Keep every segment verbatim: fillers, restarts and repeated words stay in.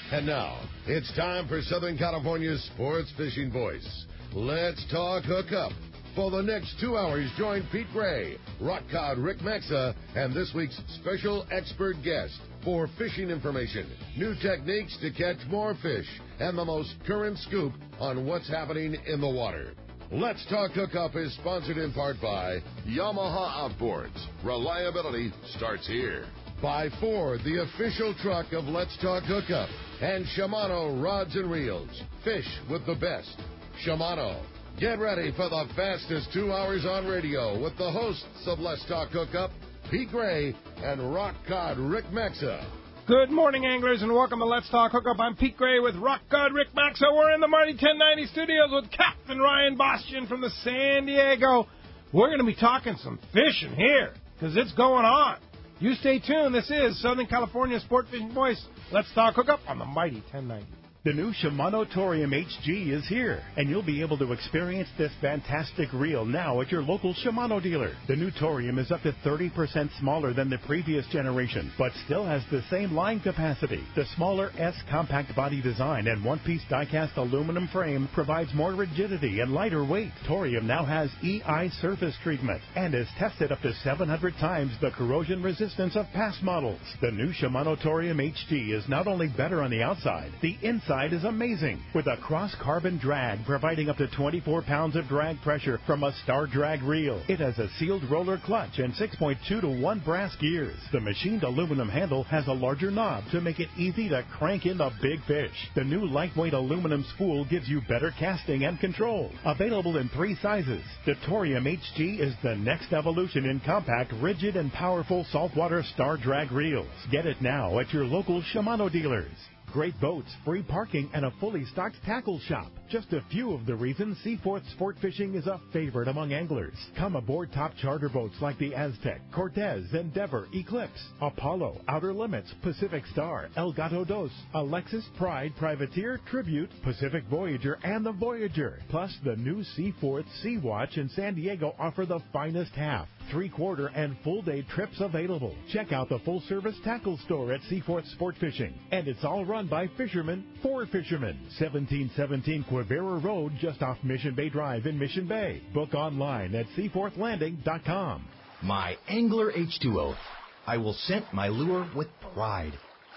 And now, it's time for Southern California's sports fishing voice. Let's talk hookup. For the next two hours, join Pete Gray, rock cod Rick Maxa, and this week's special expert guest for fishing information, new techniques to catch more fish, and the most current scoop on what's happening in the water. Let's Talk Hookup is sponsored in part by Yamaha Outboards. Reliability starts here. By Ford, the official truck of Let's Talk Hookup. And Shimano Rods and Reels. Fish with the best. Shimano. Get ready for the fastest two hours on radio with the hosts of Let's Talk Hookup, Pete Gray and rock cod Rick Maxa. Good morning, anglers, and welcome to Let's Talk Hookup. I'm Pete Gray with rock god Rick Maxa. We're in the Marty ten ninety studios with Captain Ryan Bastian from the San Diego. We're going to be talking some fishing here because it's going on. You stay tuned. This is Southern California Sport Fishing Voice. Let's Talk Hookup on the Mighty ten ninety. The new Shimano Torium H G is here, and you'll be able to experience this fantastic reel now at your local Shimano dealer. The new Torium is up to thirty percent smaller than the previous generation, but still has the same line capacity. The smaller S compact body design and one-piece die-cast aluminum frame provides more rigidity and lighter weight. Torium now has E I surface treatment and is tested up to seven hundred times the corrosion resistance of past models. The new Shimano Torium H G is not only better on the outside, the inside Side is amazing, with a cross-carbon drag providing up to twenty-four pounds of drag pressure from a Star Drag reel. It has a sealed roller clutch and six point two to one brass gears. The machined aluminum handle has a larger knob to make it easy to crank in the big fish. The new lightweight aluminum spool gives you better casting and control. Available in three sizes, the Torium H G is the next evolution in compact, rigid, and powerful saltwater Star Drag reels. Get it now at your local Shimano dealers. Great boats, free parking, and a fully stocked tackle shop. Just a few of the reasons Seaforth Sport Fishing is a favorite among anglers. Come aboard top charter boats like the Aztec, Cortez, Endeavor, Eclipse, Apollo, Outer Limits, Pacific Star, El Gato Dos, Alexis, Pride, Privateer, Tribute, Pacific Voyager, and the Voyager. Plus, the new Seaforth Sea Watch in San Diego offer the finest half, three-quarter, and full-day trips available. Check out the full-service tackle store at Seaforth Sport Fishing. And it's all run by fishermen for fishermen. seventeen seventeen Quivira Road, just off Mission Bay Drive in Mission Bay. Book online at seaforth landing dot com. My Angler H two O. I will scent my lure with pride.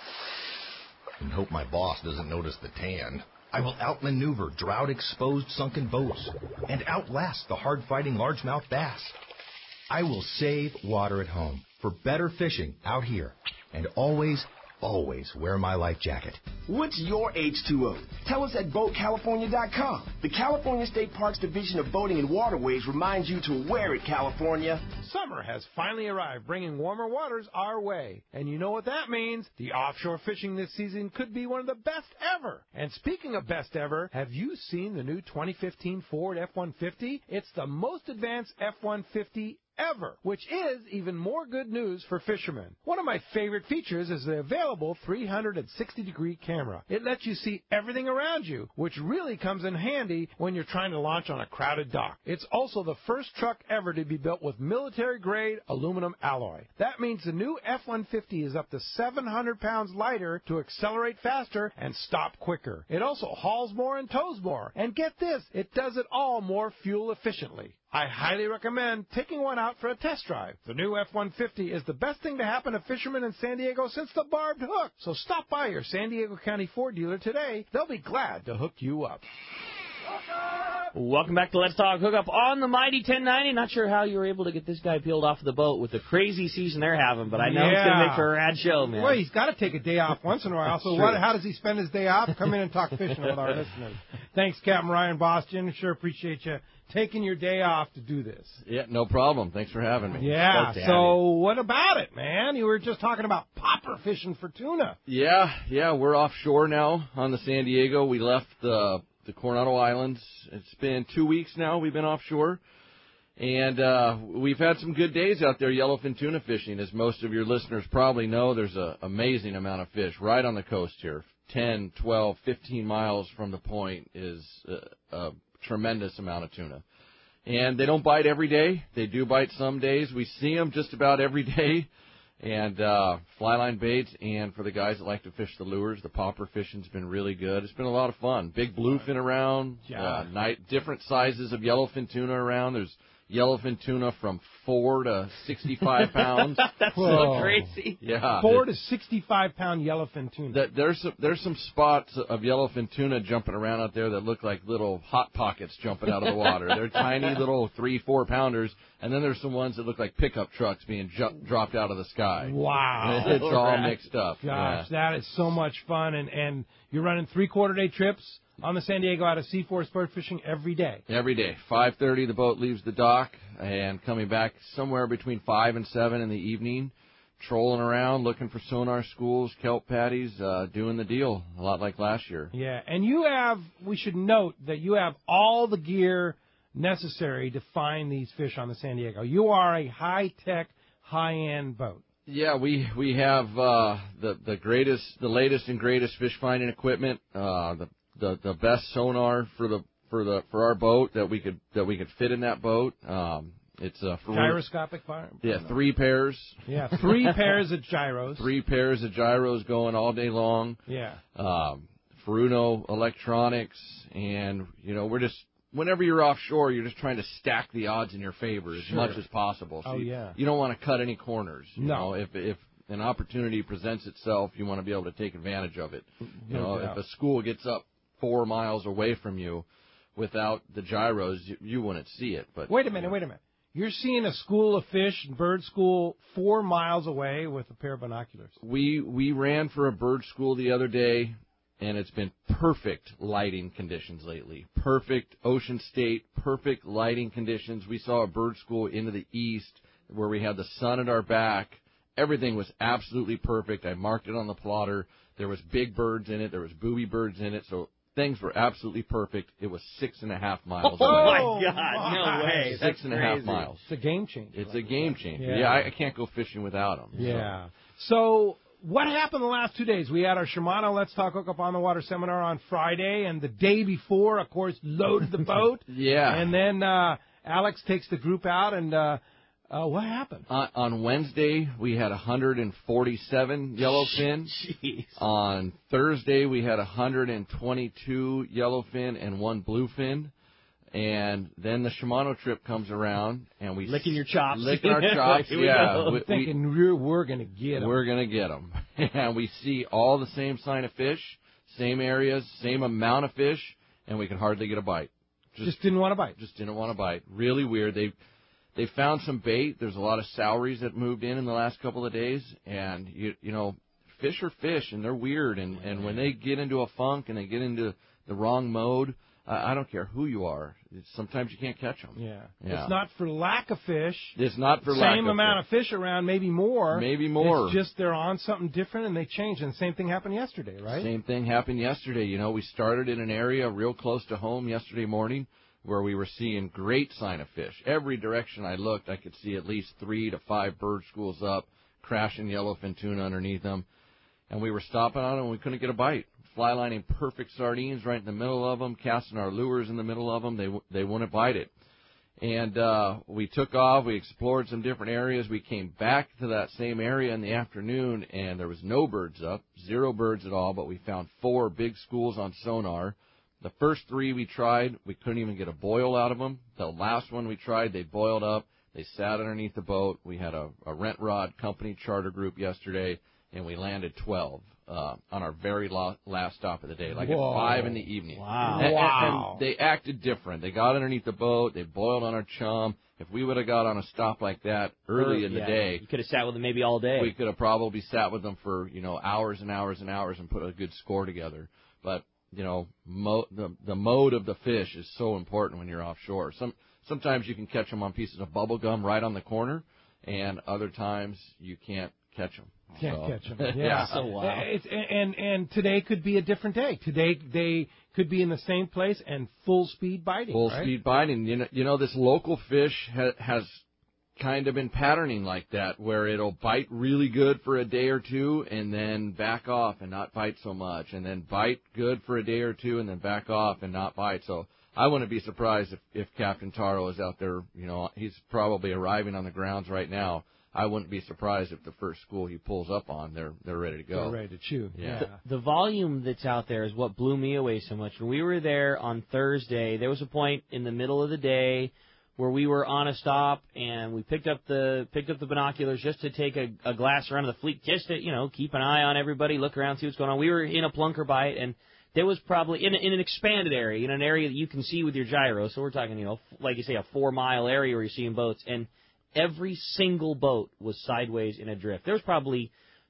And hope my boss doesn't notice the tan. I will outmaneuver drought-exposed sunken boats and outlast the hard-fighting largemouth bass. I will save water at home for better fishing out here, and always, always wear my life jacket. What's your H two O? Tell us at boat california dot com. The California State Parks Division of Boating and Waterways reminds you to wear it, California. Summer has finally arrived, bringing warmer waters our way. And you know what that means? The offshore fishing this season could be one of the best ever. And speaking of best ever, have you seen the new twenty fifteen Ford F one fifty? It's the most advanced F one fifty ever, which is even more good news for fishermen. One of my favorite features is the available three hundred sixty degree camera. It lets you see everything around you, which really comes in handy when you're trying to launch on a crowded dock. It's also the first truck ever to be built with military-grade aluminum alloy. That means the new F one fifty is up to seven hundred pounds lighter to accelerate faster and stop quicker. It also hauls more and tows more. And get this, it does it all more fuel efficiently. I highly recommend taking one out for a test drive. The new F one fifty is the best thing to happen to fishermen in San Diego since the barbed hook. So stop by your San Diego County Ford dealer today. They'll be glad to hook you up. Welcome back to Let's Talk Hookup on the Mighty ten ninety. Not sure how you were able to get this guy peeled off the boat with the crazy season they're having, but I know yeah. it's going to make for a rad show, man. Well, he's got to take a day off once in a while. So what, how does he spend his day off? Come in and talk fishing with our listeners. Thanks, Captain Ryan Bastian. Sure appreciate you taking your day off to do this. Yeah, no problem. Thanks for having me. Yeah, so what about it, man? You were just talking about popper fishing for tuna. Yeah, yeah, we're offshore now on the San Diego. We left the, the Coronado Islands. It's been two weeks now we've been offshore. And uh, we've had some good days out there yellowfin tuna fishing. As most of your listeners probably know, there's an amazing amount of fish right on the coast here. ten, twelve, fifteen miles from the point is a, a tremendous amount of tuna. And they don't bite every day. They do bite some days. We see them just about every day. And uh, fly line baits, and for the guys that like to fish the lures, the popper fishing's been really good. It's been a lot of fun. Big bluefin around, Yeah. uh, night, different sizes of yellowfin tuna around. There's yellowfin tuna from four to sixty-five pounds. That's Whoa. so crazy. Yeah, Four to sixty-five pound yellowfin tuna. that there's some, there's some spots of yellowfin tuna jumping around out there that look like little hot pockets jumping out of the water. They're tiny little three, four pounders, and then there's some ones that look like pickup trucks being ju- dropped out of the sky. Wow. It's all Right. mixed up. Gosh, Yeah. that is so much fun. And, and you're running three quarter day trips on the San Diego out of C four Sport Fishing every day. Every day, five thirty, the boat leaves the dock, and coming back somewhere between five and seven in the evening, trolling around, looking for sonar schools, kelp patties, uh, doing the deal, a lot like last year. Yeah, and you have, we should note that you have all the gear necessary to find these fish on the San Diego. You are a high-tech, high-end boat. Yeah, we we have uh, the the greatest, the latest and greatest fish finding equipment, uh, the the the best sonar for the for the for our boat that we could that we could fit in that boat. Um, it's a for Gyroscopic fire? yeah, three pairs, Yeah, three pairs of gyros. three pairs of gyros going all day long. Yeah. Um, Furuno electronics, and you know we're just whenever you're offshore, you're just trying to stack the odds in your favor as Sure. much as possible. So Oh, you, yeah. you don't want to cut any corners. You No. know, if if an opportunity presents itself, you want to be able to take advantage of it. You No know, doubt. if a school gets up four miles away from you without the gyros, you, you wouldn't see it. But Wait a minute, wait a minute. You're seeing a school of fish, bird school, four miles away with a pair of binoculars. We we ran for a bird school the other day, and it's been perfect lighting conditions lately. Perfect Ocean State, perfect lighting conditions. We saw a bird school into the east where we had the sun at our back. Everything was absolutely perfect. I marked it on the plotter. There was big birds in it. There was booby birds in it. So things were absolutely perfect. It was six and a half miles Oh, away. my God. No way. Six That's and a half crazy. miles. It's a game changer. It's a game changer. Yeah. Yeah, I, I can't go fishing without them. Yeah. So what happened the last two days? We had our Shimano Let's Talk Hook Up on the Water seminar on Friday, and the day before, of course, loaded the boat. Yeah. And then uh, Alex takes the group out, and uh, uh, what happened? On, on Wednesday, we had one hundred forty-seven yellowfin. Jeez. On Thursday, we had one hundred twenty-two yellowfin and one bluefin. And then the Shimano trip comes around, and we Licking your chops. licking our chops. Here we yeah, go. we, Thinking we're, we're going to get them. we're gonna get them, and we see all the same sign of fish, same areas, same amount of fish, and we can hardly get a bite. Just didn't want to bite. Just didn't want to bite. Really weird. They they found some bait. There's a lot of soweries that moved in in the last couple of days, and you you know, fish are fish, and they're weird. And and when they get into a funk and they get into the wrong mode, uh, I don't care who you are. It's, sometimes you can't catch them. Yeah. Yeah. It's not for lack of fish. It's not for lack Same of amount fish. of fish around, maybe more. Maybe more. It's just they're on something different and they change. And the same thing happened yesterday, right? Same thing happened yesterday. You know, we started in an area real close to home yesterday morning where we were seeing great sign of fish. Every direction I looked, I could see at least three to five bird schools up, crashing yellowfin tuna underneath them. And we were stopping on them, and we couldn't get a bite. Fly lining perfect sardines right in the middle of them, casting our lures in the middle of them. They they wouldn't bite it. And uh, we took off. We explored some different areas. We came back to that same area in the afternoon, and there was no birds up, zero birds at all, but we found four big schools on sonar. The first three we tried, we couldn't even get a boil out of them. The last one we tried, they boiled up. They sat underneath the boat. We had a, a rent rod company charter group yesterday, and we landed twelve uh, on our very la- last stop of the day, like Whoa. at five in the evening. Wow. And, and- Wow. and they acted different. They got underneath the boat. They boiled on our chum. If we would have got on a stop like that early in the Yeah. day, You could have sat with them maybe all day. we could have probably sat with them for, you know, hours and hours and hours and put a good score together. But, you know, mo- the the mode of the fish is so important when you're offshore. Some sometimes you can catch them on pieces of bubble gum right on the corner, and other times you can't catch them. Can't So- catch them. Yeah. So wow. It's, and and today could be a different day. Today they could be in the same place and full speed biting. Full right? speed biting. You know, you know, this local fish ha- has kind of been patterning like that, where it'll bite really good for a day or two and then back off and not bite so much, and then bite good for a day or two and then back off and not bite. So I wouldn't be surprised if, if Captain Taro is out there. You know, he's probably arriving on the grounds right now. I wouldn't be surprised if the first school he pulls up on, they're they're ready to go. They're ready to chew. Yeah. yeah. The, the volume that's out there is what blew me away so much. When we were there on Thursday, there was a point in the middle of the day where we were on a stop and we picked up the picked up the binoculars just to take a, a glass around of the fleet, just to, you know, keep an eye on everybody, look around, see what's going on. We were in a plunker bite, and there was probably in, a, in an expanded area, in an area that you can see with your gyro. So we're talking, you know, like you say, a four mile area where you're seeing boats, and every single boat was sideways in a drift. There was probably,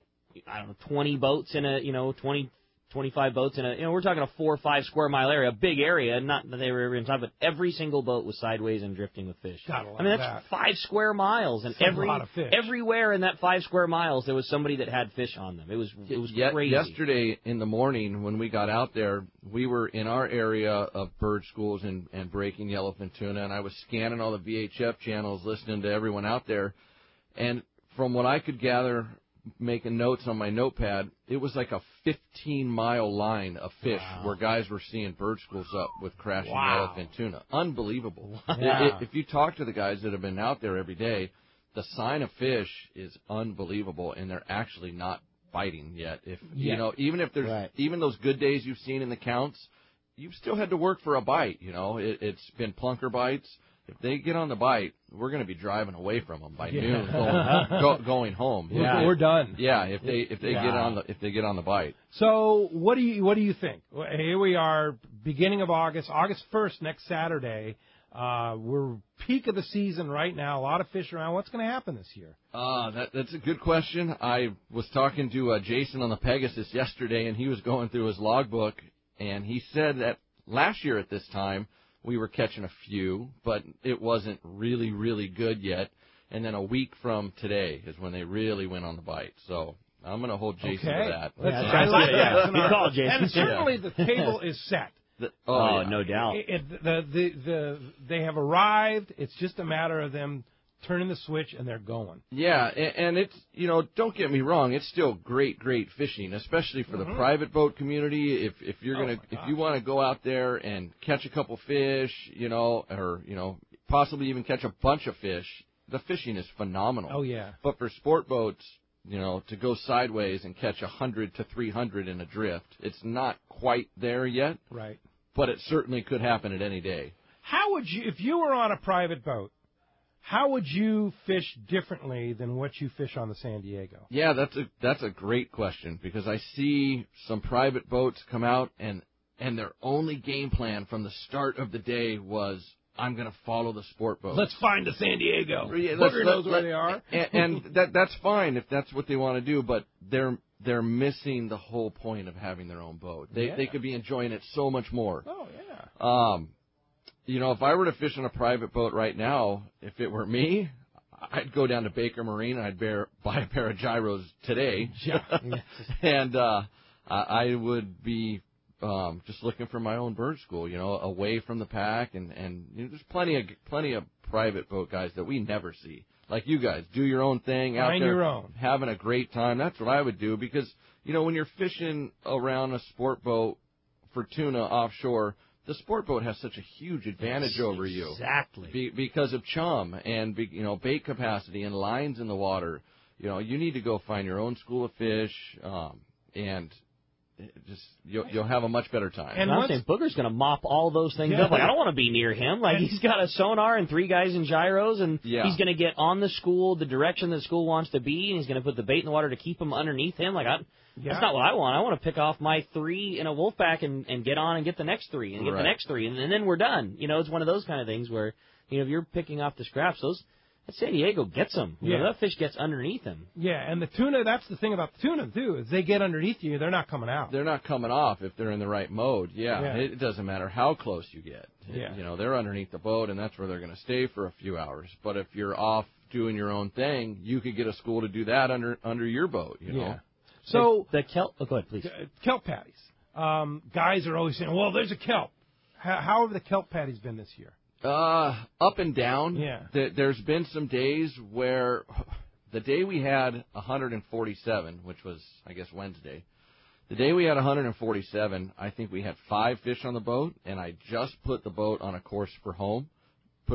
I don't know, twenty boats in a, you know, twenty, twenty-five boats in a, you know, we're talking a four or five square mile area, a big area, not that they were in time, but every single boat was sideways and drifting with fish. Gotta love I mean, that's that. five square miles, and That's a every lot of fish. everywhere in that five square miles there was somebody that had fish on them. It was it was Ye- crazy. Yesterday in the morning when we got out there, we were in our area of bird schools and, and breaking yellowfin tuna, and I was scanning all the V H F channels, listening to everyone out there, and from what I could gather, making notes on my notepad, it was like a fifteen mile line of fish Wow. where guys were seeing bird schools up with crashing Wow. yellowfin tuna. Unbelievable. Yeah. I- I- if you talk to the guys that have been out there every day, the sign of fish is unbelievable, and they're actually not biting yet. If Yeah. you know, even if there's Right. even those good days you've seen in the counts, you've still had to work for a bite. You know, it, it's been plunker bites. If they get on the bite, we're going to be driving away from them by Yeah. noon, going, go, going home. Yeah. If- We're done. Yeah, if they if they Yeah. get on the if they get on the bite. So what do you what do you think? Well, here we are, beginning of August, August first, next Saturday. Uh, we're peak of the season right now. A lot of fish around. What's going to happen this year? Uh, that, that's a good question. I was talking to uh, Jason on the Pegasus yesterday, and he was going through his logbook, and he said that last year at this time we were catching a few, but it wasn't really, really good yet. And then a week from today is when they really went on the bite. So I'm going to hold Jason Okay. to that. Let's- Yeah, I like yeah, that. yeah. It's an Good call, art. Jason. And certainly the table is set. The- Oh, oh, yeah. no doubt. It, it, the, the, the, they have arrived. It's just a matter of them turning the switch and they're going. Yeah, and, and it's, you know, don't get me wrong, it's still great, great fishing, especially for Mhm. the private boat community. If if you're Oh, gonna, my if gosh. you want to go out there and catch a couple fish, you know, or you know, possibly even catch a bunch of fish, the fishing is phenomenal. Oh, yeah. But for sport boats, you know, to go sideways and catch a hundred to three hundred in a drift, it's not quite there yet, Right. but it certainly could happen at any day. How would you, if you were on a private boat, how would you fish differently than what you fish on the San Diego? Yeah, that's a that's a great question because I see some private boats come out and and their only game plan from the start of the day was I'm going to follow the sport boat. Let's find the San Diego. Yeah, let's- Booger let- knows where let- they are. and, and that that's fine if that's what they want to do, but they're they're missing the whole point of having their own boat. They Yeah. they could be enjoying it so much more. Oh, yeah. Um, you know, if I were to fish on a private boat right now, if it were me, I'd go down to Baker Marine and I'd bear, buy a pair of gyros today. Yeah. and uh, I, I would be um, just looking for my own bird school, you know, away from the pack. And, and you know, there's plenty of plenty of private boat guys that we never see. Like you guys, do your own thing out Find there, your own. having a great time. That's what I would do because, you know, when you're fishing around a sport boat for tuna offshore, the sport boat has such a huge advantage over you. Exactly. Be, because of chum and, be, you know, bait capacity and lines in the water. You know, you need to go find your own school of fish, um, and it just you'll, you'll have a much better time. And I'm once- saying Booger's going to mop all those things Yeah. up. Like, I don't want to be near him. Like, And- he's got a sonar and three guys in gyros, and Yeah. he's going to get on the school, the direction the school wants to be, and he's going to put the bait in the water to keep him underneath him. Like, I, Yeah. that's not what I want. I want to pick off my three in a wolf pack and, and get on and get the next three and get Right. the next three, and, and then we're done. You know, it's one of those kind of things where, you know, if you're picking off the scraps, those that San Diego gets them. You Yeah. know, that fish gets underneath him. Yeah, and the tuna, that's the thing about the tuna, too, is they get underneath you, they're not coming out. They're not coming off if they're in the right mode. Yeah, Yeah. It, it doesn't matter how close you get. Yeah. You know, they're underneath the boat, and that's where they're going to stay for a few hours. But if you're off doing your own thing, you could get a school to do that under under your boat. You know. Yeah. So, the, the kelp. Oh, go ahead, please. uh, kelp patties. Um, guys are always saying, well, there's a kelp. How, how have the kelp patties been this year? Uh, up and down. Yeah. Th- There's been some days where the day we had one hundred forty-seven, which was, I guess, Wednesday, the day we had one hundred forty-seven, I think we had five fish on the boat, and I just put the boat on a course for home, put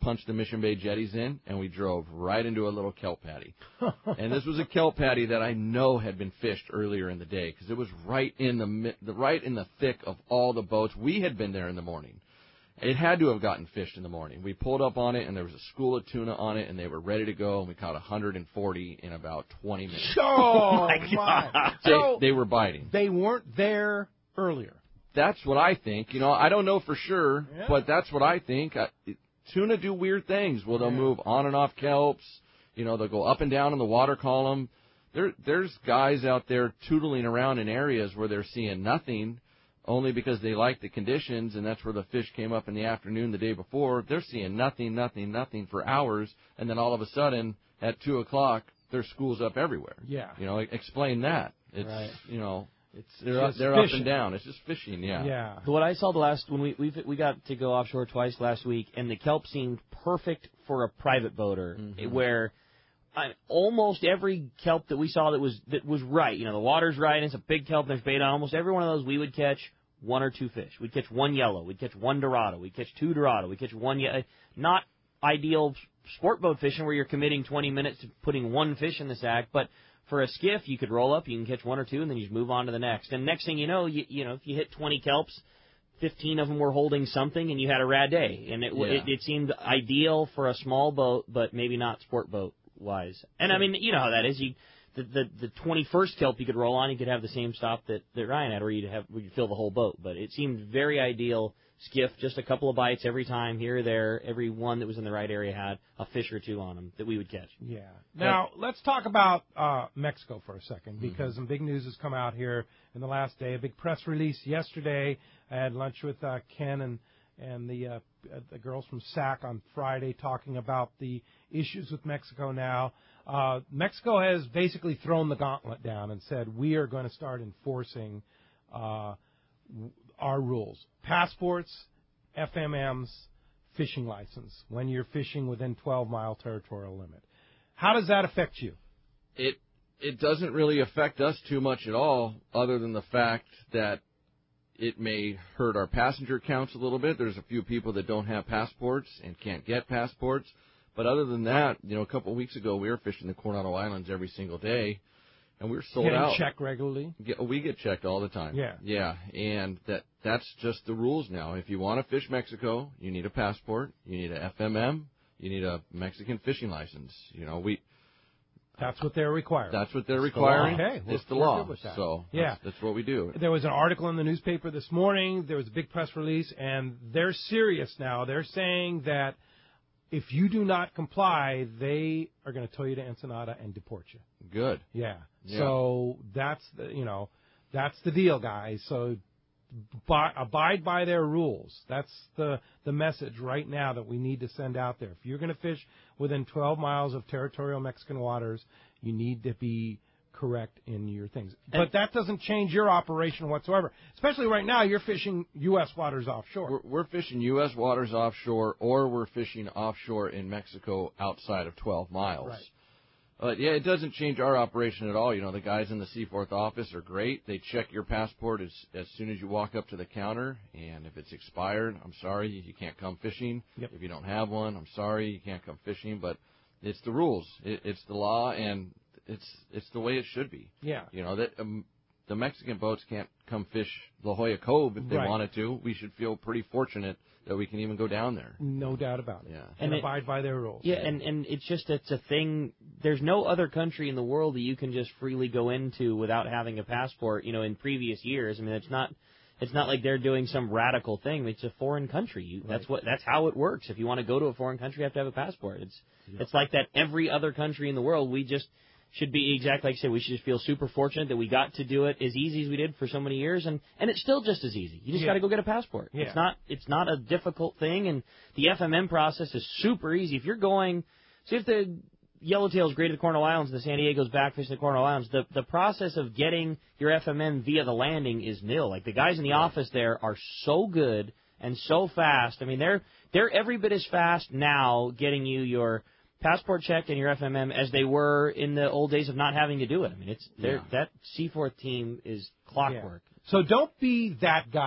punched the Mission Bay jetties in, and we drove right into a little kelp patty. And this was a kelp patty that I know had been fished earlier in the day because it was right in the, the right in the thick of all the boats. We had been there in the morning. It had to have gotten fished in the morning. We pulled up on it, and there was a school of tuna on it, and they were ready to go, and we caught one hundred forty in about twenty minutes. Oh, my. They, So they were biting. they weren't there earlier. That's what I think. You know, I don't know for sure, Yeah. but that's what I think. I, tuna do weird things. Well, they'll Yeah. move on and off kelps. You know, they'll go up and down in the water column. There, there's guys out there tootling around in areas where they're seeing nothing, only because they like the conditions, and that's where the fish came up in the afternoon the day before. They're seeing nothing, nothing, nothing for hours, and then all of a sudden, at two o'clock, there's schools up everywhere. Yeah. You know, explain that. It's, Right. you know, it's they're, Just up, they're up fishing. and down. It's just fishing, yeah. Yeah. What I saw the last when we we we got to go offshore twice last week, and the kelp seemed perfect for a private boater, Mhm. where I, almost every kelp that we saw that was that was right. You know, the water's right, and it's a big kelp, and there's bait on. Almost every one of those, we would catch one or two fish. We'd catch one yellow. We'd catch one dorado. We'd catch two dorado. We'd catch one. Ye- not ideal sport boat fishing where you're committing twenty minutes to putting one fish in the sack, but for a skiff, you could roll up, you can catch one or two, and then you just move on to the next. And next thing you know, you, you know, if you hit twenty kelps, fifteen of them were holding something, and you had a rad day. And it, Yeah. it, it seemed ideal for a small boat, but maybe not sport boat wise. And I mean, you know how that is. You the the, the twenty-first kelp you could roll on, you could have the same stop that, that Ryan had, or you'd have where you'd fill the whole boat. But it seemed very ideal. Skiff, just a couple of bites every time, here or there. Every one that was in the right area had a fish or two on them that we would catch. Yeah. Now, let's talk about uh, Mexico for a second, because Mm-hmm. some big news has come out here in the last day. A big press release yesterday. I had lunch with uh, Ken and and the uh, the girls from S A C on Friday talking about the issues with Mexico now. Uh, Mexico has basically thrown the gauntlet down and said, we are going to start enforcing uh, our rules. Passports, F M Ms, fishing license when you're fishing within twelve-mile territorial limit. How does that affect you? It it doesn't really affect us too much at all, other than the fact that it may hurt our passenger counts a little bit. There's a few people that don't have passports and can't get passports. But other than that, you know, a couple of weeks ago, we were fishing the Coronado Islands every single day, and we were sold Getting out. checked regularly? Get, we get checked all the time. Yeah. Yeah, and that that's just the rules now. If you want to fish Mexico, you need a passport, you need a F M M, you need a Mexican fishing license. You know, we That's what they're requiring. that's what they're It's the law. requiring. Okay, we're- it's the we're law. good with that. So Yeah. that's, that's what we do. There was an article in the newspaper this morning. There was a big press release, and they're serious now. They're saying that if you do not comply, they are going to tow you to Ensenada and deport you. Good. Yeah. Yeah. So that's the you know that's the deal, guys. So bi- abide by their rules. That's the the message right now that we need to send out there. If you're going to fish within twelve miles of territorial Mexican waters, you need to be correct in your things. But that doesn't change your operation whatsoever. Especially right now, you're fishing U S waters offshore. We're, we're fishing U S waters offshore, or we're fishing offshore in Mexico outside of twelve miles. Right. But, yeah, it doesn't change our operation at all. You know, the guys in the Seaforth office are great. They check your passport as as soon as you walk up to the counter, and if it's expired, I'm sorry, you can't come fishing. Yep. If you don't have one, I'm sorry, you can't come fishing. But it's the rules. It, it's the law, and it's it's the way it should be. Yeah. You know, that um, the Mexican boats can't come fish La Jolla Cove if they Right. wanted to. We should feel pretty fortunate that we can even go down there. No doubt about it. Yeah. And, And it- abide by their rules. Yeah, and, and it's just it's a thing. There's no other country in the world that you can just freely go into without having a passport. You know, in previous years, I mean, it's not it's not like they're doing some radical thing. It's a foreign country. You, That's what that's how it works. If you want to go to a foreign country, you have to have a passport. It's it's like that every other country in the world. We just should be exactly like I said. We should just feel super fortunate that we got to do it as easy as we did for so many years, and and it's still just as easy. You just Yeah. got to go get a passport. Yeah. It's not it's not a difficult thing, and the F M M process is super easy. If you're going, see if the Yellowtail's graded the Coronado Islands and the San Diego's back fishing the Coronado Islands, the the process of getting your F M M via the landing is nil. Like the guys in the office there are so good and so fast. I mean, they're they're every bit as fast now getting you your passport checked and your F M M as they were in the old days of not having to do it. I mean, it's they're Yeah. that Seaforth team is clockwork. So don't be that guy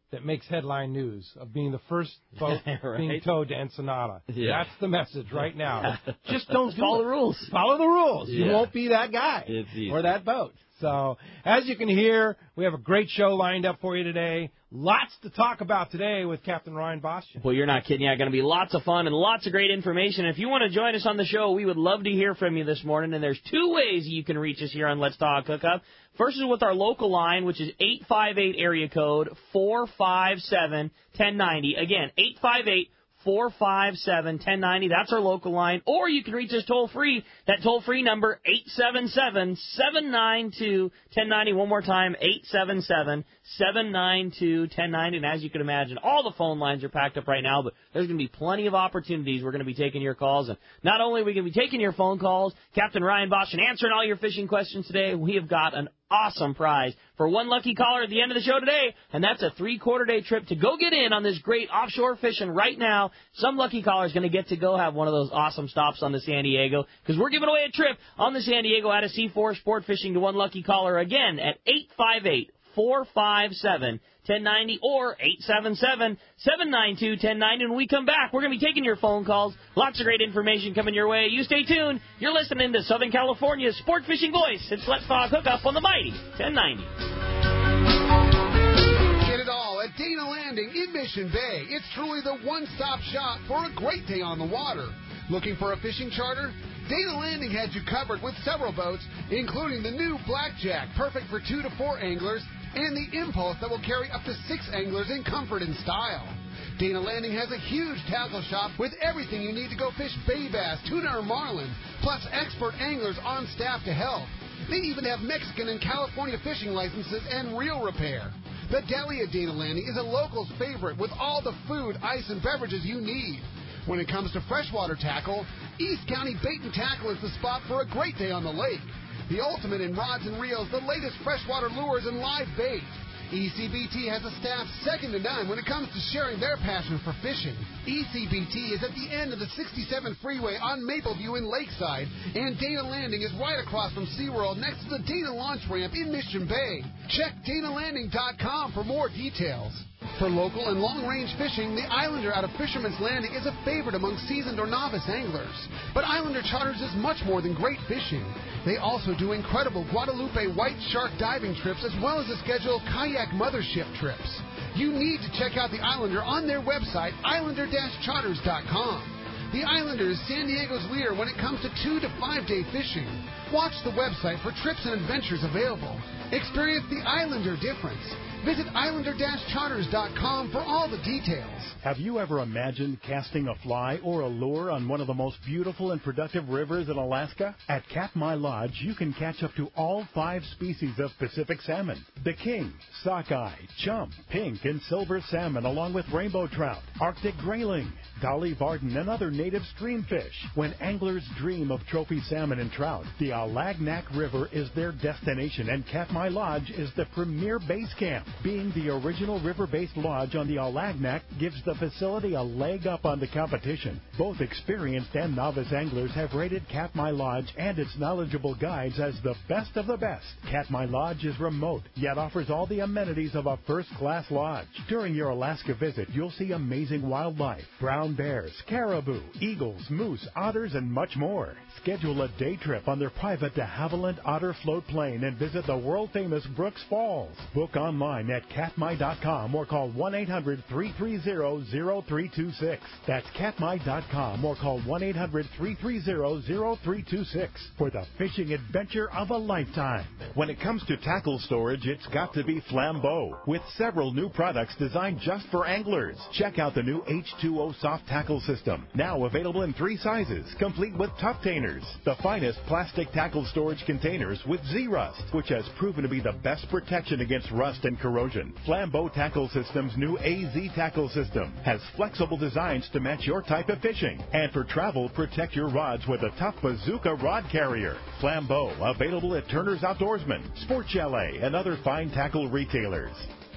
that makes headline news of being the first boat right. being towed to Ensenada. Yeah. That's the message right now. Just don't do follow it. the rules. Follow the rules. Yeah. You won't be that guy It's easy. or that boat. So, as you can hear, we have a great show lined up for you today. Lots to talk about today with Captain Ryan Bastian. Well, you're not kidding. Yeah, going to be lots of fun and lots of great information. If you want to join us on the show, we would love to hear from you this morning. And there's two ways you can reach us here on Let's Talk Hookup. First is with our local line, which is eight five eight area code four five seven, one oh nine oh. Again, eight five eight, four five seven, one oh nine oh. That's our local line. Or you can reach us toll-free. That toll-free number, eight seven seven, seven nine two, one oh nine oh. One more time, eight seven seven, seven nine two, one oh nine oh. And as you can imagine, all the phone lines are packed up right now, but there's going to be plenty of opportunities. We're going to be taking your calls. And not only are we going to be taking your phone calls, Captain Ryan Bosch and answering all your fishing questions today, we have got an awesome prize for one lucky caller at the end of the show today, and that's a three-quarter day trip to go get in on this great offshore fishing right now. Some lucky caller is going to get to go have one of those awesome stops on the San Diego, because we're giving away a trip on the San Diego out of C four Sport Fishing to one lucky caller again at eight five eight, four five seven, one oh nine oh or eight seven seven, seven nine two, one oh nine oh. And when we come back, we're going to be taking your phone calls. Lots of great information coming your way. You stay tuned. You're listening to Southern California's Sport Fishing Voice. It's Let's Talk Hookup on the mighty ten ninety. Get it all at Dana Landing in Mission Bay. It's truly the one-stop shop for a great day on the water. Looking for a fishing charter? Dana Landing has you covered with several boats, including the new Blackjack, perfect for two to four anglers, and the Impulse that will carry up to six anglers in comfort and style. Dana Landing has a huge tackle shop with everything you need to go fish bay bass, tuna, or marlin, plus expert anglers on staff to help. They even have Mexican and California fishing licenses and reel repair. The deli at Dana Landing is a local's favorite with all the food, ice, and beverages you need. When it comes to freshwater tackle, East County Bait and Tackle is the spot for a great day on the lake. The ultimate in rods and reels, the latest freshwater lures, and live bait. E C B T has a staff second to none when it comes to sharing their passion for fishing. E C B T is at the end of the sixty-seven freeway on Mapleview in Lakeside, and Dana Landing is right across from SeaWorld next to the Dana Launch Ramp in Mission Bay. Check Dana Landing dot com for more details. For local and long-range fishing, the Islander out of Fisherman's Landing is a favorite among seasoned or novice anglers. But Islander Charters is much more than great fishing. They also do incredible Guadalupe white shark diving trips as well as a schedule of kayak mothership trips. You need to check out the Islander on their website, islander dash charters dot com. The Islander is San Diego's leader when it comes to two to five day fishing. Watch the website for trips and adventures available. Experience the Islander difference. Visit islander dash charters dot com for all the details. Have you ever imagined casting a fly or a lure on one of the most beautiful and productive rivers in Alaska? At Katmai Lodge, you can catch up to all five species of Pacific salmon. The king, sockeye, chump, pink, and silver salmon, along with rainbow trout, Arctic grayling, Dolly Varden, and other native stream fish. When anglers dream of trophy salmon and trout, the Alagnak River is their destination, and Katmai Lodge is the premier base camp. Being the original river-based lodge on the Alagnak gives the facility a leg up on the competition. Both experienced and novice anglers have rated Katmai Lodge and its knowledgeable guides as the best of the best. Katmai Lodge is remote, yet offers all the amenities of a first-class lodge. During your Alaska visit, you'll see amazing wildlife, brown bears, caribou, eagles, moose, otters, and much more. Schedule a day trip on their private de Havilland Otter Float Plane and visit the world-famous Brooks Falls. Book online at katmai dot com or call one eight hundred, three three zero, zero three two six. That's katmai dot com or call one eight hundred, three three zero, zero three two six for the fishing adventure of a lifetime. When it comes to tackle storage, it's got to be Flambeau, with several new products designed just for anglers. Check out the new H two O Soft Tackle System, now available in three sizes, complete with Tuftainers, the finest plastic tackle storage containers with Z-Rust, which has proven to be the best protection against rust and corrosion. Flambeau Tackle System's new A Z Tackle System has flexible designs to match your type of fishing. And for travel, protect your rods with a tough Bazooka rod carrier. Flambeau, available at Turner's Outdoorsman, Sport Chalet, and other fine tackle retailers.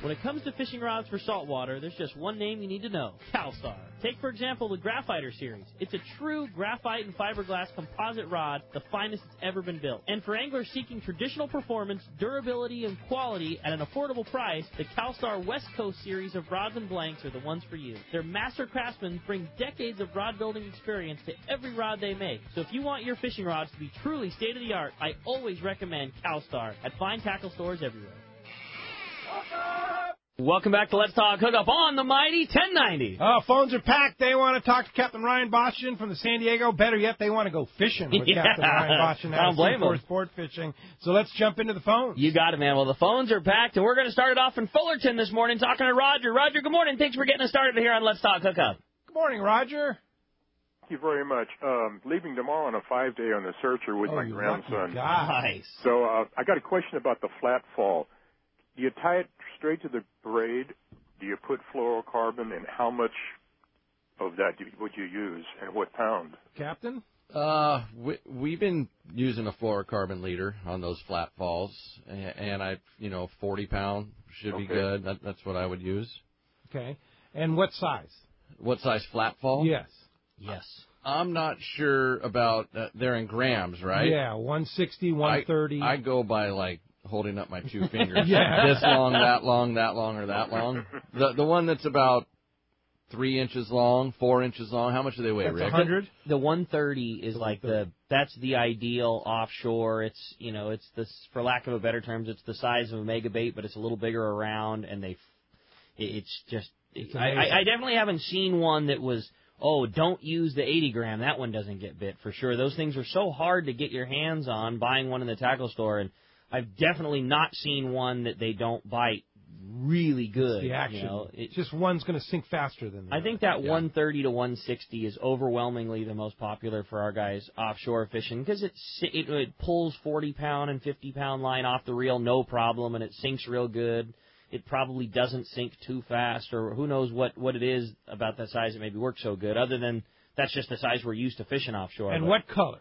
When it comes to fishing rods for saltwater, there's just one name you need to know, CalStar. Take, for example, the Graphiter series. It's a true graphite and fiberglass composite rod, the finest that's ever been built. And for anglers seeking traditional performance, durability, and quality at an affordable price, the CalStar West Coast series of rods and blanks are the ones for you. Their master craftsmen bring decades of rod building experience to every rod they make. So if you want your fishing rods to be truly state-of-the-art, I always recommend CalStar at fine tackle stores everywhere. Welcome back to Let's Talk Hookup on the mighty ten ninety. Oh, phones are packed. They want to talk to Captain Ryan Boston from the San Diego. Better yet, they want to go fishing with Yeah. Captain Ryan Boston. I don't blame him. Sport fishing. So let's jump into the phones. You got it, man. Well, the phones are packed, and we're going to start it off in Fullerton this morning talking to Roger. Roger, good morning. Thanks for getting us started here on Let's Talk Hookup. Good morning, Roger. Thank you very much. Um, leaving tomorrow on a five-day on the Searcher with Oh, my you grandson. lucky guy. Nice. So uh, I got a question about the flat fall. Do you tie it straight to the braid? Do you put fluorocarbon, and how much of that do, would you use, and what pound? Captain? Uh, we, we've been using a fluorocarbon leader on those flat falls, and, and I, you know, forty pound should be Okay. good. That, that's what I would use. Okay. And what size? What size flat fall? Yes. Yes. I'm not sure about, uh, they're in grams, right? Yeah, one sixty, one thirty. I, I go by, like, holding up my two fingers. Yeah. This long, that long, that long, or that long. The the one that's about three inches long, four inches long, how much do they weigh, That's Rick? one hundred. The one thirty is like the that's the ideal offshore. It's you know it's this for lack of a better terms, it's the size of a mega bait, but it's a little bigger around, and they it's just It's I, amazing. I, I definitely haven't seen one that was oh don't use the eighty gram. That one doesn't get bit for sure. Those things are so hard to get your hands on. Buying one in the tackle store, and I've definitely not seen one that they don't bite really good. The action. You know, it, Just one's going to sink faster than the I other. think that Yeah. one thirty to one sixty is overwhelmingly the most popular for our guys offshore fishing because it, it it pulls forty pound and fifty pound line off the reel no problem, and it sinks real good. It probably doesn't sink too fast, or who knows what, what it is about that size that maybe works so good. Other than that's just the size we're used to fishing offshore. And but- what color?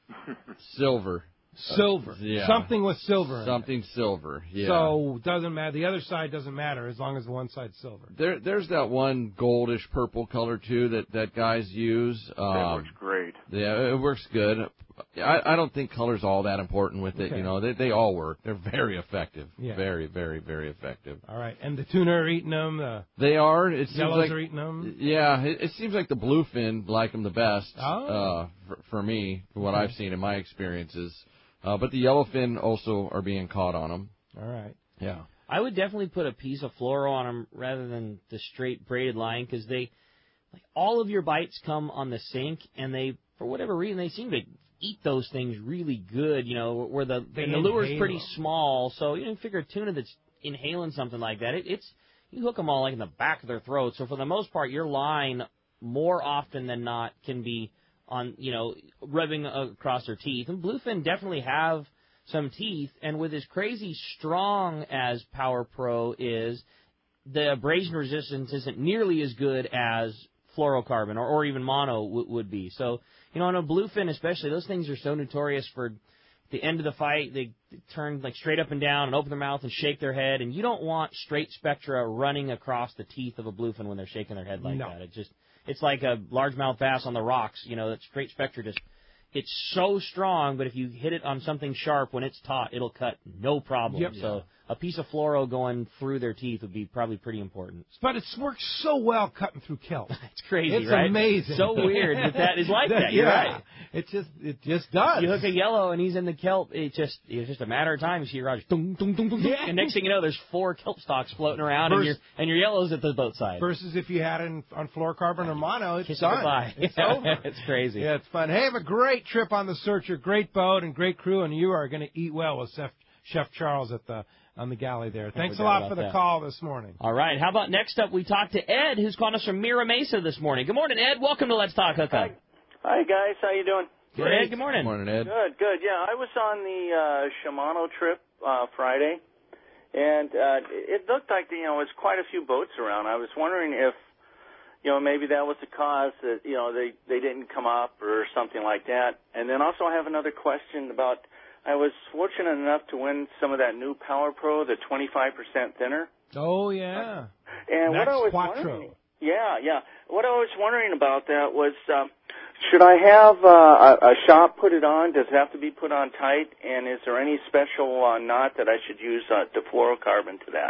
Silver. Silver. Yeah. Something with silver in it. Something silver, yeah. So doesn't matter. The other side doesn't matter as long as the one side's silver. There, there's that one goldish purple color, too, that, that guys use. That Um, works great. Yeah, it works good. I, I don't think color's all that important with it. Okay. You know, they they all work. They're very effective. Yeah. Very, very, very effective. All right. And the tuna are eating them. The They are. It seems yellows like are eating them. yeah. It, it seems like the bluefin like them the best. Oh. Uh, for, for me, for what Okay. I've seen in my experiences. Uh, but the yellowfin also are being caught on them. All right. Yeah. I would definitely put a piece of fluoro on them rather than the straight braided line because they, like all of your bites come on the sink, and they, for whatever reason, they seem to eat those things really good. You know, where the They and the lure's inhale pretty them. small, so you know, you figure a tuna that's inhaling something like that, it, it's you hook them all like in the back of their throat. So for the most part, your line more often than not can be on, you know, rubbing across their teeth. And bluefin definitely have some teeth, and with as crazy strong as Power Pro is, the abrasion resistance isn't nearly as good as fluorocarbon or, or even mono w- would be. So, you know, on a bluefin especially, those things are so notorious for the end of the fight. They turn like straight up and down and open their mouth and shake their head, and you don't want straight spectra running across the teeth of a bluefin when they're shaking their head like No. that. It just It's like a largemouth bass on the rocks. You know, that straight spectra just, it's so strong, but if you hit it on something sharp when it's taut, it'll cut no problem. Yep. So a piece of fluoro going through their teeth would be probably pretty important. But it works so well cutting through kelp. It's crazy, It's right? amazing. So weird that that is like that. You're yeah. right. It just it just does. You hook a yellow and he's in the kelp. It just it's just a matter of time. You see Roger, dum, dum, dum, dum, dum, Yeah. and next thing you know, there's four kelp stalks floating around, Vers- and your and your yellow's at the boat side. Versus if you had it in, on fluorocarbon or mono, it's Kiss it done. goodbye. It's over. It's crazy. Yeah, it's fun. Hey, have a great trip on the Searcher, great boat and great crew, and you are going to eat well with Chef, Chef Charles at the on the galley there. Thanks a doubt lot about for the that. call this morning. All right. How about next up? We talk to Ed, who's calling us from Mira Mesa this morning. Good morning, Ed. Welcome to Let's Talk Hookup. Hi. Hi, guys. How you doing? Good, Ed. Good morning. Good morning, Ed. Good, good. Yeah, I was on the uh, Shimano trip uh, Friday, and uh, it looked like you know it was quite a few boats around. I was wondering if you know maybe that was the cause that you know they they didn't come up or something like that. And then also I have another question about. I was fortunate enough to win some of that new Power Pro, the twenty-five percent thinner. Oh, yeah. And Max what I was Quattro. wondering, yeah, yeah. What I was wondering about that was, um, should I have uh, a, a shop put it on? Does it have to be put on tight? And is there any special uh, knot that I should use uh, defluorocarbon to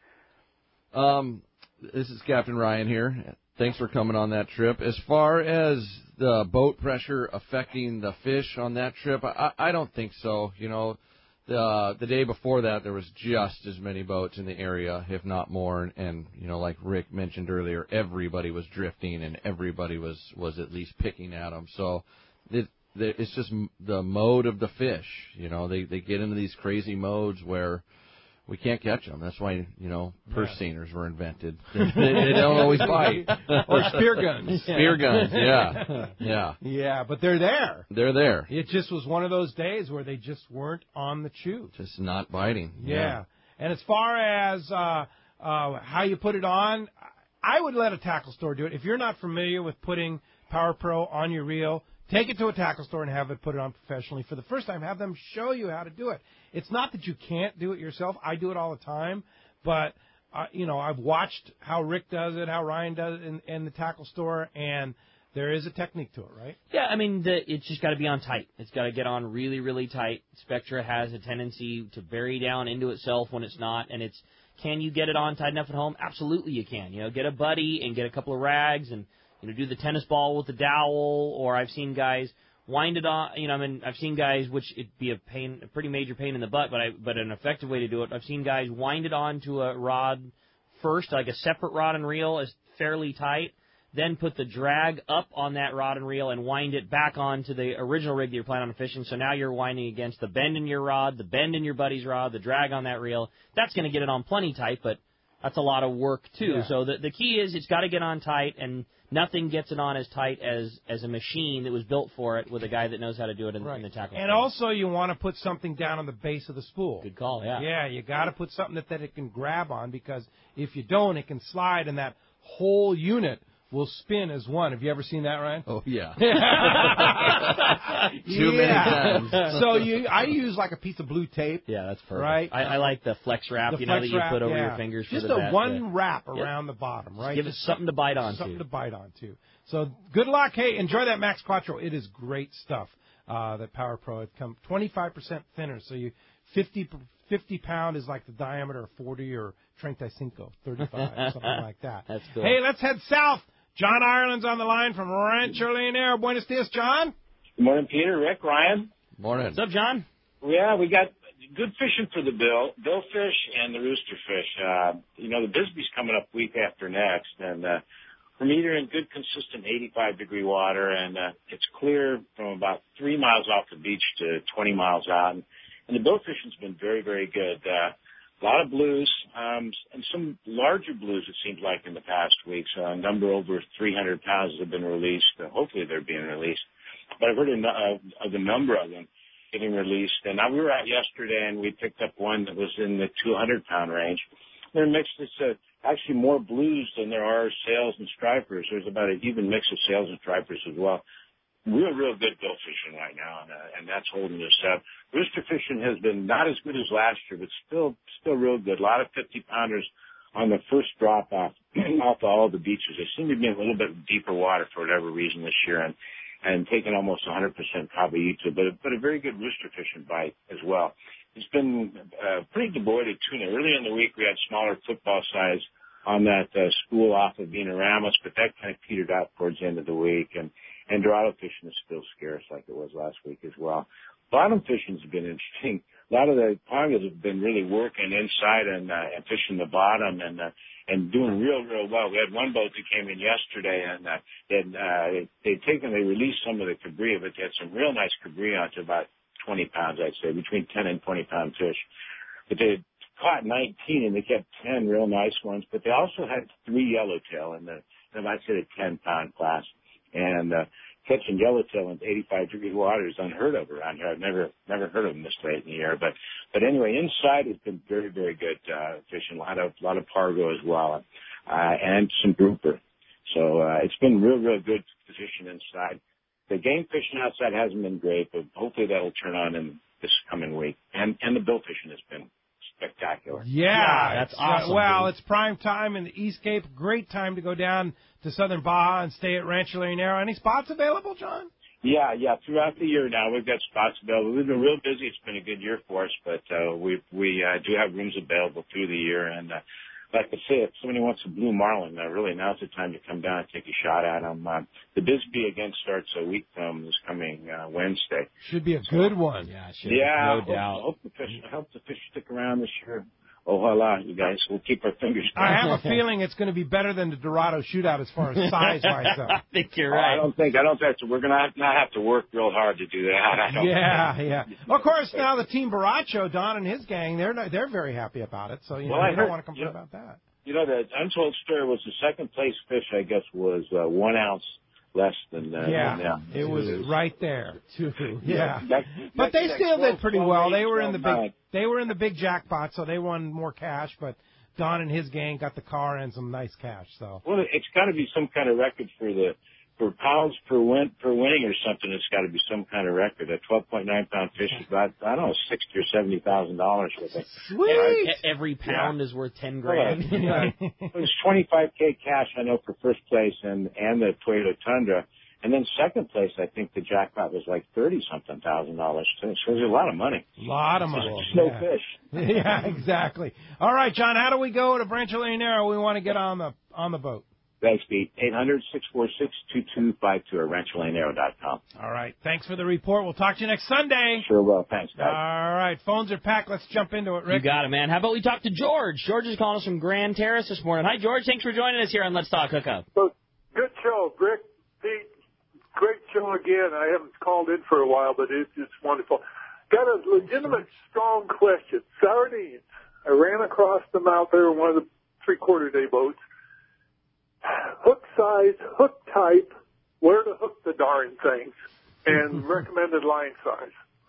that? Um, this is Captain Ryan here. Thanks for coming on that trip. As far as the boat pressure affecting the fish on that trip, I, I don't think so. You know, the the day before that, there was just as many boats in the area, if not more. And, and you know, like Rick mentioned earlier, everybody was drifting and everybody was, was at least picking at them. So it, it's just the mode of the fish. You know, they, they get into these crazy modes where we can't catch them. That's why, you know, purse Yeah. seiners were invented. They, they don't always bite. Or spear guns. Spear guns, yeah. Yeah. Yeah, but they're there. They're there. It just was one of those days where they just weren't on the chew. Just not biting. Yeah. Yeah. And as far as uh, uh, how you put it on, I would let a tackle store do it. If you're not familiar with putting Power Pro on your reel, take it to a tackle store and have it put it on professionally. For the first time, have them show you how to do it. It's not that you can't do it yourself. I do it all the time. But, uh, you know, I've watched how Rick does it, how Ryan does it in, in the tackle store, and there is a technique to it, right? Yeah, I mean, the, it's just got to be on tight. It's got to get on really, really tight. Spectra has a tendency to bury down into itself when it's not, and it's, can you get it on tight enough at home? Absolutely you can. You know, get a buddy and get a couple of rags and, you know, do the tennis ball with the dowel, or I've seen guys wind it on, you know, I mean, I've seen guys, which it'd be a pain, a pretty major pain in the butt, but I, but an effective way to do it. I've seen guys wind it on to a rod first, like a separate rod and reel is fairly tight, then put the drag up on that rod and reel and wind it back onto the original rig that you're planning on fishing. So now you're winding against the bend in your rod, the bend in your buddy's rod, the drag on that reel. That's going to get it on plenty tight, but that's a lot of work too. Yeah. So the the key is it's got to get on tight, and nothing gets it on as tight as as a machine that was built for it with a guy that knows how to do it in, Right. in the tackle. And frame. also you want to put something down on the base of the spool. Good call, yeah. Yeah, you got to put something that, that it can grab on, because if you don't, it can slide, and that whole unit will spin as one. Have you ever seen that, Ryan? Oh, yeah. Too many times. So you, I use like a piece of blue tape. Yeah, that's perfect. Right? I, I like the flex wrap, The you know, flex that you wrap, put over yeah. your fingers Just for the a bat, one yeah. wrap Yep. around the bottom, right? Give it something to bite on Something to. to bite on to. So good luck. Hey, enjoy that Max Quattro. It is great stuff. Uh, that Power Pro. It come twenty-five percent thinner. So you fifty, fifty pound is like the diameter of forty, or treinta y cinco, thirty-five, something like that. That's cool. Hey, let's head south. John Ireland's on the line from Rancho Leonero. Buenos dias, John. Good morning, Peter, Rick, Ryan. Morning. What's up, John? Yeah, we got good fishing for the bill, billfish and the roosterfish. Uh, you know, the Bisbee's coming up week after next, and uh, for me, they're in good, consistent eighty-five degree water, and uh, it's clear from about three miles off the beach to twenty miles out. And, and the billfishing's been very, very good. Uh, a lot of blues, um, and some larger blues, it seems like, in the past weeks. Uh, a number over three hundred pounds have been released. Uh, hopefully they're being released. But I've heard of, uh, of the number of them getting released. And now we were out yesterday, and we picked up one that was in the two hundred pound range. They're mixed. It's uh, actually more blues than there are sails and stripers. There's about an even mix of sails and stripers as well. Real, real good bill fishing right now, and, uh, and that's holding us up. Rooster fishing has been not as good as last year, but still, still real good. A lot of fifty pounders on the first drop off, off all the beaches. They seem to be in a little bit deeper water for whatever reason this year, and, and taking almost one hundred percent probably each, but, but a very good rooster fishing bite as well. It's been uh, pretty devoid of tuna. Earlier in the week, we had smaller football size on that uh, school off of Veneramus, but that kind of petered out towards the end of the week, and And Dorado fishing is still scarce like it was last week as well. Bottom fishing has been interesting. A lot of the pongas have been really working inside and, uh, and fishing the bottom and, uh, and doing real, real well. We had one boat that came in yesterday, and, uh, they'd, uh, they'd taken, they released some of the cabria, but they had some real nice cabria onto about twenty pounds, I'd say, between ten and twenty pound fish. But they had caught nineteen, and they kept ten real nice ones, but they also had three yellowtail in the, in, I'd say, the ten pound class. And, uh, catching yellowtail in eighty-five degree water is unheard of around here. I've never, never heard of them this late in the year. But, but anyway, inside has been very, very good, uh, fishing. A lot of, a lot of pargo as well, uh, and some grouper. So, uh, it's been real, real good fishing inside. The game fishing outside hasn't been great, but hopefully that'll turn on in this coming week. And, and the bill fishing has been spectacular. Yeah, Yeah, that's it's, awesome, Uh, well, dude. it's prime time in the East Cape. Great time to go down to Southern Baja and stay at Rancho Leonero. Any spots available, John? Yeah, yeah. Throughout the year now, we've got spots available. We've been real busy. It's been a good year for us, but uh, we we uh, do have rooms available through the year. And uh, like I say, if somebody wants a blue marlin, uh, really now's the time to come down and take a shot at them. Uh, the Bisbee again starts a week from this coming uh, Wednesday. Should be a good one. Yeah, sure. Yeah, no I hope, doubt. I hope the fish, I hope the fish stick around this year. Oh, hola, you guys. We'll keep our fingers crossed. I have a feeling it's going to be better than the Dorado shootout as far as size-wise, though. I think you're Oh, right. I don't think I don't think so. We're gonna have, not have to work real hard to do that. I don't Yeah, think. yeah. Of course, now the Team Baracho, Don and his gang, they're not, they're very happy about it. So you Well, know, I they heard- don't want to complain you know- about that. You know, the untold story was the second place fish, I guess, was uh, one ounce less than uh, Yeah, than that. it was right there. Yeah, That- but that- they that still twelve, did pretty twelve, well. eight, They were in the twelve, big, nine. they were in the big jackpot, so they won more cash. But Don and his gang got the car and some nice cash. So Well, it's got to be some kind of record for the for pounds per win per winning or something. It's got to be some kind of record. A twelve point nine pound fish is about I don't know sixty or seventy thousand dollars with it. sweet. E- Every pound is worth ten Well, grand. yeah. It was twenty-five K cash, I know, for first place and and the Toyota Tundra. And then second place, I think the jackpot was like thirty-something thousand dollars, too. So it was a lot of money. a lot of money. Just no Yeah. fish. Yeah, exactly. All right, John, how do we go to Rancho Leonero? We want to get on the on the boat. Thanks, Pete. eight hundred, six four six, two two five two or rancho leonero dot com. All right. Thanks for the report. We'll talk to you next Sunday. Sure will. Thanks, guys. All right. Phones are packed. Let's jump into it, You Rick. got it, man. How about we talk to George? George is calling us from Grand Terrace this morning. Hi, George. Thanks for joining us here on Let's Talk Hookup. So, good show, Rick. Pete, great show again. I haven't called in for a while, but it's, it's wonderful. Got a legitimate, strong question. Sardines. I ran across them out there in one of the three-quarter day boats. Hook size, hook type, where to hook the darn things, and recommended line size.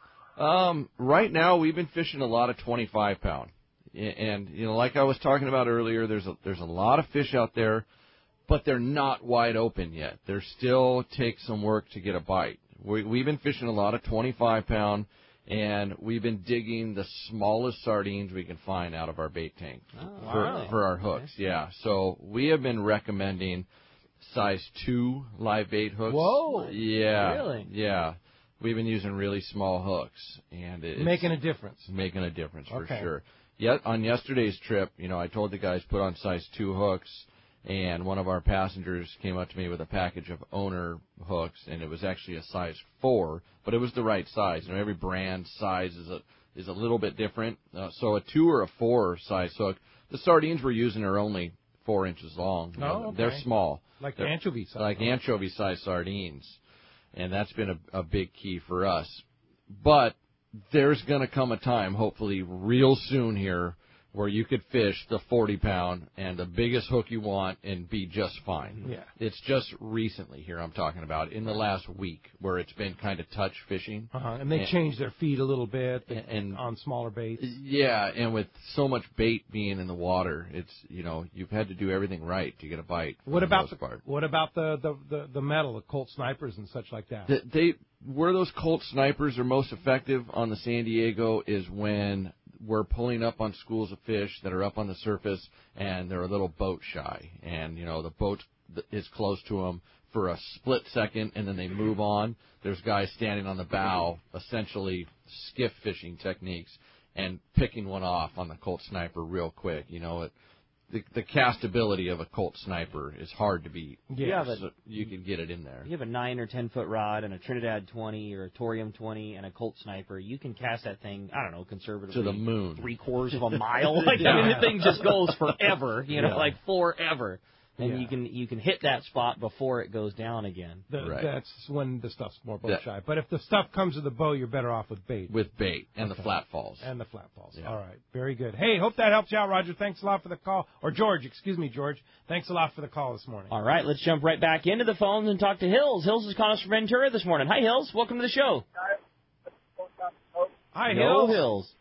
Um, right now we've been fishing a lot of twenty-five pound, and you know, like I was talking about earlier, there's a there's a lot of fish out there, but they're not wide open yet. There still takes some work to get a bite. We, we've been fishing a lot of twenty-five pound, and we've been digging the smallest sardines we can find out of our bait tank Oh, for wow. for our hooks. Yeah, so we have been recommending size two live bait hooks. Whoa. Yeah. Really? Yeah. We've been using really small hooks, and it's Making a difference. making a difference for Okay. sure. Yet on yesterday's trip, you know, I told the guys put on size two hooks, and one of our passengers came up to me with a package of owner hooks, and it was actually a size four, but it was the right size. You know, every brand size is a is a little bit different. Uh, so a two or a four size hook. The sardines we're using are only four inches long. You know, Oh, okay. They're small. Like They're- anchovy size. Like anchovy size sardines. And that's been a, a big key for us. But there's going to come a time, hopefully real soon here, where you could fish the forty pound and the biggest hook you want and be just fine. Yeah. It's just recently here I'm talking about, in the last week, where it's been kind of touch fishing. Uh-huh. And they And- changed their feed a little bit And- and- on smaller baits. Yeah, and with so much bait being in the water, it's, you know, you've had to do everything right to get a bite. What for the about most the part. what about the, the, the, the metal, the Colt snipers and such like that? They, they where those Colt snipers are most effective on the San Diego is when we're pulling up on schools of fish that are up on the surface and they're a little boat shy, and you know the boat is close to them for a split second and then they move on. There's guys standing on the bow, essentially skiff fishing techniques, and picking one off on the Colt sniper real quick. You know it. The, the castability of a Colt sniper is hard to beat. Yeah, but so you can get it in there. You have a nine or ten foot rod and a Trinidad twenty or a Torium twenty and a Colt sniper. You can cast that thing, I don't know, conservatively To the moon. three quarters of a mile. Like I mean, the thing just goes forever. You know, Yeah. like forever. And Yeah. you can you can hit that spot before it goes down again. The, Right. That's when the stuff's more boat That- shy. But if the stuff comes to the bow, you're better off with bait. With bait and Okay. the flat falls. And the flat falls. Yeah. All right. Very good. Hey, hope that helps you out, Roger. Thanks a lot for the call. Or George, excuse me, George. Thanks a lot for the call this morning. All right, let's jump right back into the phones and talk to Hills. Hills is calling us from Ventura this morning. Hi, Hills. Welcome to the show. Hi, no Hills. Hills.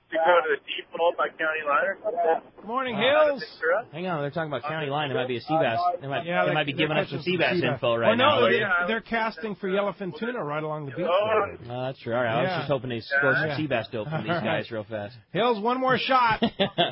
to go to the default by County Line or something? Good morning, Uh, Hills. Hang on, they're talking about County Line. It might be a sea bass. They might, Yeah, they might be they're giving us some catching sea bass sea bass. info right oh, no, now. They, they're casting for yellowfin tuna right along the beach. Oh, that's true. All right, I was Yeah. just hoping they score some Yeah. sea bass dope from these All right. guys real fast. Hills, one more shot.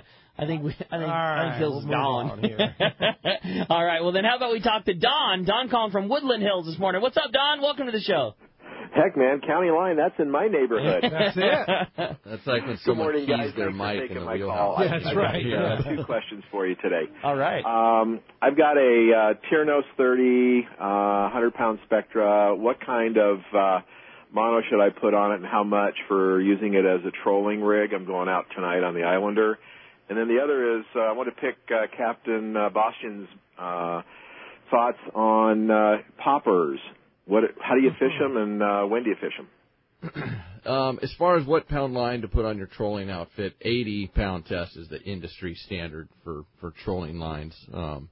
I think we, I think, All I right, think Hills we'll is move gone. on here. All right, well then, how about we talk to Don? Don calling from Woodland Hills this morning. What's up, Don? Welcome to the show. Heck, man, County Line, that's in my neighborhood. That's it. That's like when Good someone morning, keys guys. their Thanks for mic taking in the my wheelhouse. call. Yeah, that's I, right. I got a few questions for you today. All right. Um, I've got a uh, Tiernos thirty, uh, one hundred pound Spectra. What kind of uh, mono should I put on it, and how much for using it as a trolling rig? I'm going out tonight on the Islander. And then the other is uh, I want to pick uh, Captain uh, Bastian's uh, thoughts on uh, poppers. What? How do you fish them, and uh, when do you fish them? Um, as far as what pound line to put on your trolling outfit, eighty pound test is the industry standard for, for trolling lines. Um,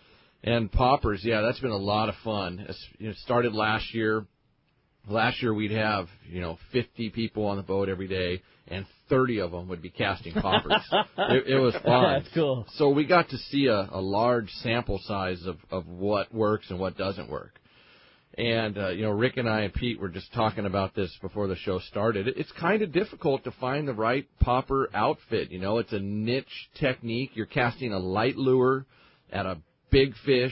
and poppers, yeah, that's been a lot of fun. It's, you know, it started last year. Last year we'd have, you know, fifty people on the boat every day, and thirty of them would be casting poppers. it, it was fun. That's cool. So we got to see a, a large sample size of, of what works and what doesn't work. And, uh, you know, Rick and I and Pete were just talking about this before the show started. It's kind of difficult to find the right popper outfit. You know, it's a niche technique. You're casting a light lure at a big fish.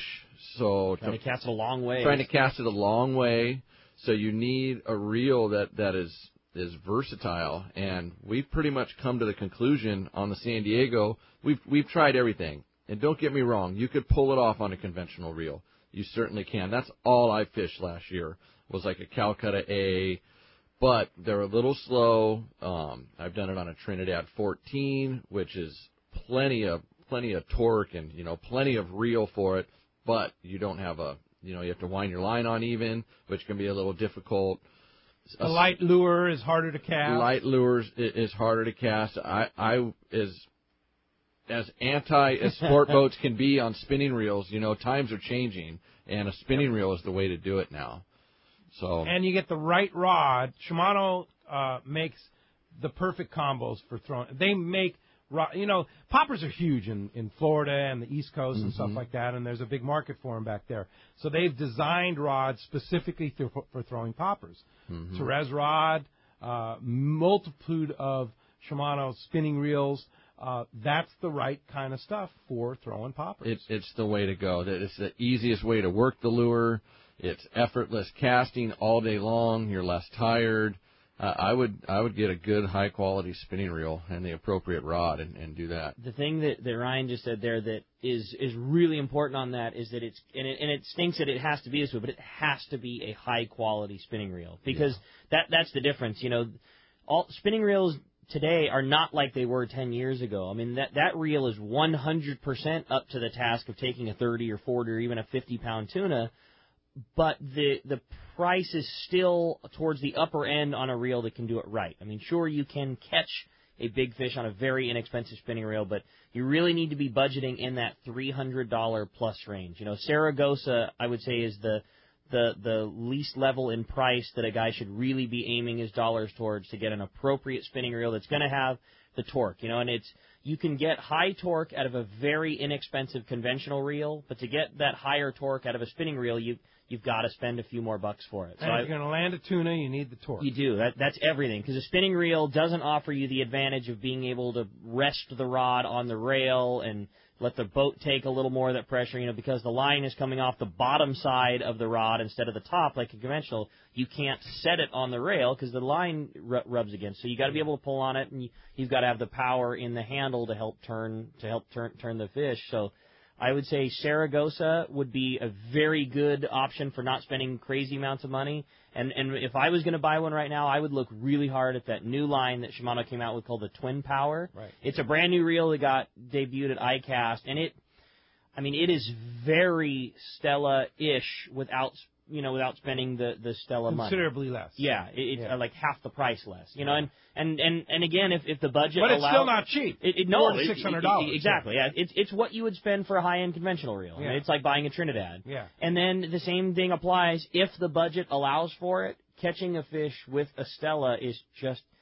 So Trying to cast it a long way. Trying to cast it a long way. So you need a reel that, that is, is versatile. And we've pretty much come to the conclusion on the San Diego, we've, we've tried everything. And don't get me wrong, you could pull it off on a conventional reel. You certainly can. That's all I fished last year was like a Calcutta A, but they're a little slow. Um, I've done it on a Trinidad fourteen, which is plenty of plenty of torque and you know plenty of reel for it, but you don't have a you know you have to wind your line on even, which can be a little difficult. A light lure is harder to cast. Light lures is harder to cast. I I is. As anti as sport boats can be on spinning reels, you know, times are changing, and a spinning reel is the way to do it now. So And you get the right rod. Shimano uh, makes the perfect combos for throwing. They make, ro- you know, poppers are huge in, in Florida and the East Coast and stuff Mhm. like that, and there's a big market for them back there. So they've designed rods specifically th- for throwing poppers. Mhm. Therese rod, uh, multitude of Shimano spinning reels. Uh, that's the right kind of stuff for throwing poppers. It's it's the way to go. That It's the easiest way to work the lure. It's effortless casting all day long. You're less tired. Uh, I would I would get a good high quality spinning reel and the appropriate rod and, and do that. The thing that, that Ryan just said there that is is really important on that is that it's and it, and it stinks that it has to be this way, but it has to be a high quality spinning reel because that that's the difference. You know, all spinning reels today are not like they were ten years ago. I mean, that, that reel is one hundred percent up to the task of taking a thirty or forty or even a fifty pound tuna, but the the price is still towards the upper end on a reel that can do it right. I mean, sure, you can catch a big fish on a very inexpensive spinning reel, but you really need to be budgeting in that three hundred dollars plus range. You know, Saragossa, I would say, is the the the least level in price that a guy should really be aiming his dollars towards to get an appropriate spinning reel that's going to have the torque, you know, and it's you can get high torque out of a very inexpensive conventional reel, but to get that higher torque out of a spinning reel, you you've got to spend a few more bucks for it. So and if I, you're going to land a tuna, you need the torque. you do. That that's everything because a spinning reel doesn't offer you the advantage of being able to rest the rod on the rail and let the boat take a little more of that pressure, you know, because the line is coming off the bottom side of the rod instead of the top like a conventional. You can't set it on the rail because the line r- rubs against. So you got to be able to pull on it, and you, you've got to have the power in the handle to help turn to help turn turn the fish. So I would say Saragossa would be a very good option for not spending crazy amounts of money. And and if I was going to buy one right now, I would look really hard at that new line that Shimano came out with called the Twin Power. Right. It's a brand new reel that got debuted at iCast, and it, I mean, it is very Stella-ish without you know without spending the the Stella money. Considerably less. Yeah, it, it's Yeah. uh, like half the price less. You know, and and and, and again, if if the budget But it's allows, still not cheap. It, it, no, Four to it- six hundred dollars. it- Exactly. Yeah, it's it's what you would spend for a high end conventional reel. I mean, Yeah. it's like buying a Trinidad. Yeah. And then the same thing applies if the budget allows for it. Catching a fish with a Stella is just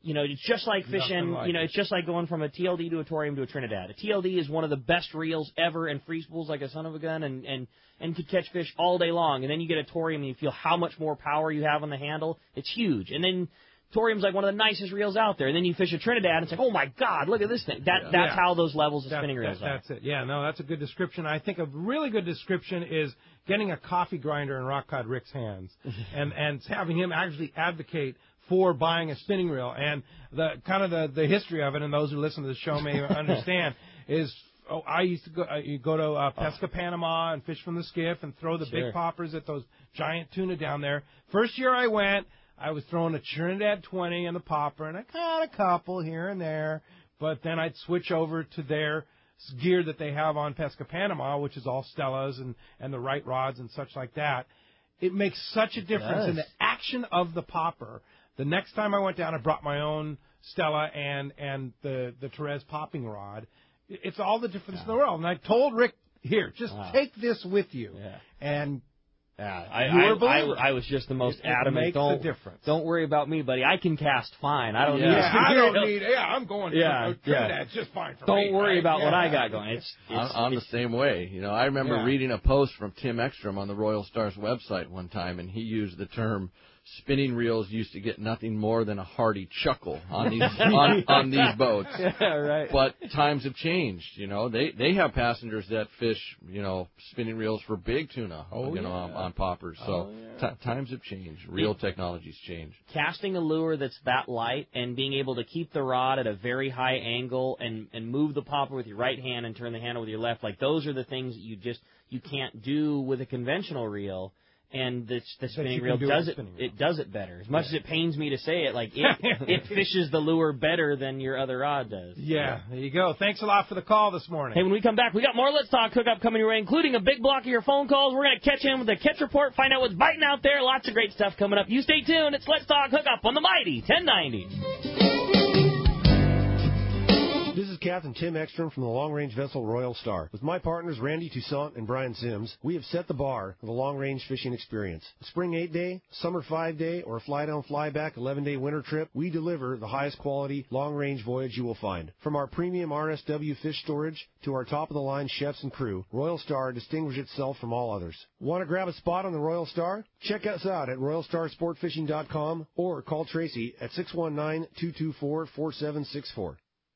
You know, it's just like fishing, like you know, it. it's just like going from a T L D to a Torium to a Trinidad. A T L D is one of the best reels ever and free spools like a son of a gun and, and, and could catch fish all day long. And then you get a Torium and you feel how much more power you have on the handle. It's huge. And then Torium's like one of the nicest reels out there. And then you fish a Trinidad and it's like, oh my God, look at this thing. That, Yeah. That's Yeah. how those levels of That- spinning reels that- are. That's it. Yeah, no, that's a good description. I think a really good description is getting a coffee grinder in Rock Cod Rick's hands and, and having him actually advocate for buying a spinning reel. And the kind of the, the history of it, and those who listen to the show may understand, is oh, I used to go uh, you go to uh, Pesca Panama and fish from the skiff and throw the Sure. big poppers at those giant tuna down there. First year I went, I was throwing a Trinidad twenty in the popper, and I caught a couple here and there. But then I'd switch over to their gear that they have on Pesca Panama, which is all Stellas and, and the right rods and such like that. It makes such a difference does. in the action of the popper. The next time I went down, I brought my own Stella and, and the, the Therese popping rod. It's all the difference in the world. And I told Rick, here, just Wow. take this with you. Yeah. And Yeah, I, You were a I, believer. I, I was just the most It- it adamant. makes a don't, difference. Don't worry about me, buddy. I can cast fine. I don't yeah, need. I don't need. Yeah, I'm going. Yeah, to yeah. Trinidad. It's just fine for Don't me. worry right? about what Yeah. I got going. It's, it's, I'm, I'm the it's same way. You know, I remember Yeah. reading a post from Tim Ekstrom on the Royal Stars website one time, and he used the term spinning reels used to get nothing more than a hearty chuckle on these on, on these boats. Yeah, right. But times have changed. You know, they they have passengers that fish, you know, spinning reels for big tuna. Oh, you know, yeah. on, on poppers. So Oh, yeah. t- times have changed. Reel technology's changed. Casting a lure that's that light and being able to keep the rod at a very high angle and, and move the popper with your right hand and turn the handle with your left, like those are the things that you just you can't do with a conventional reel. And the, the spinning you reel can do with does a it. spinning reel. It does it better. As much as it pains me to say it, like it, it fishes the lure better than your other rod does. Yeah, there you go. Thanks a lot for the call this morning. Hey, when we come back, we got more Let's Talk Hookup coming your way, including a big block of your phone calls. We're going to catch in with the catch report, find out what's biting out there. Lots of great stuff coming up. You stay tuned. It's Let's Talk Hookup on the Mighty ten ninety. This is Captain Tim Ekstrom from the long-range vessel Royal Star. With my partners Randy Toussaint and Brian Sims, we have set the bar for the long-range fishing experience. A spring eight-day, summer five-day, or a fly-down, fly-back eleven-day winter trip, we deliver the highest quality long-range voyage you will find. From our premium R S W fish storage to our top-of-the-line chefs and crew, Royal Star distinguishes itself from all others. Want to grab a spot on the Royal Star? Check us out at royal star sport fishing dot com or call Tracy at six one nine, two two four, four seven six four.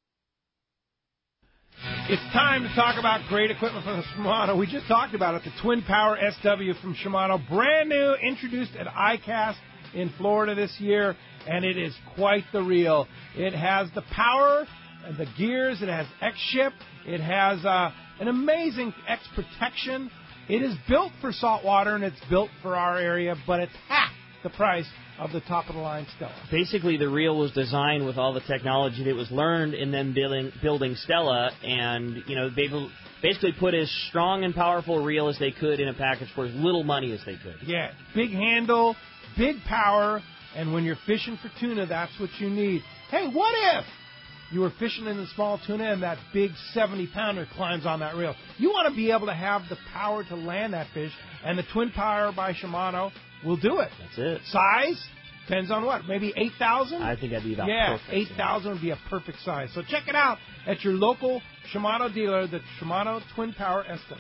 It's time to talk about great equipment from Shimano. We just talked about it, the Twin Power S W from Shimano, brand new, introduced at I CAST in Florida this year, and it is quite the reel. It has the power, and the gears, it has X-Ship, it has uh, an amazing X-Protection. It is built for saltwater, and it's built for our area, but it's half the price of the top-of-the-line Stella. Basically, the reel was designed with all the technology that was learned in them building, building Stella, and, you know, they basically put as strong and powerful a reel as they could in a package for as little money as they could. Yeah, big handle, big power, and when you're fishing for tuna, that's what you need. Hey, what if you were fishing in the small tuna and that big seventy-pounder climbs on that reel? You want to be able to have the power to land that fish, and the Twin Power by Shimano will do it. That's it. Size? Depends on what? Maybe eight thousand? I think that'd be about yeah, perfect. eight thousand would be a perfect size. So check it out at your local Shimano dealer, the Shimano Twin Power S W.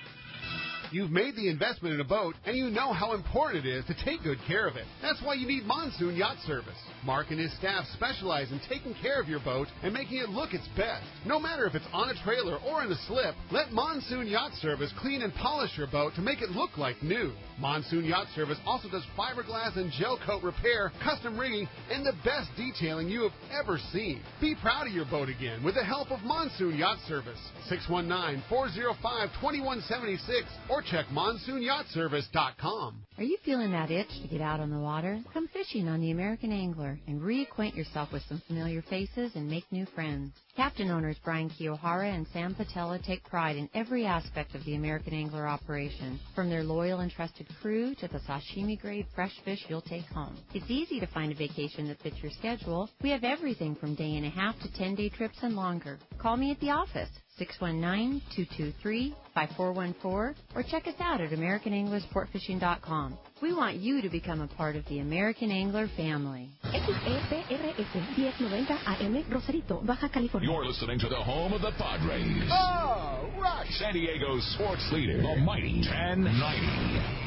You've made the investment in a boat, and you know how important it is to take good care of it. That's why you need Monsoon Yacht Service. Mark and his staff specialize in taking care of your boat and making it look its best. No matter if it's on a trailer or in a slip, let Monsoon Yacht Service clean and polish your boat to make it look like new. Monsoon Yacht Service also does fiberglass and gel coat repair, custom rigging, and the best detailing you have ever seen. Be proud of your boat again with the help of Monsoon Yacht Service. six one nine, four oh five, two one seven six or check monsoon yacht service dot com. Are you feeling that itch to get out on the water? Come fishing on the American Angler and reacquaint yourself with some familiar faces and make new friends. Captain owners Brian Kiyohara and Sam Patella take pride in every aspect of the American Angler operation, from their loyal and trusted crew to the sashimi-grade fresh fish you'll take home. It's easy to find a vacation that fits your schedule. We have everything from day and a half to ten-day trips and longer. Call me at the office, six one nine, two two three, five four one four, or check us out at American Angler Sport Fishing dot com. We want you to become a part of the American Angler family. X E P R S ten ninety A M, Rosarito, Baja California. You're listening to the home of the Padres. Oh, right. San Diego's sports leader, the mighty ten ninety.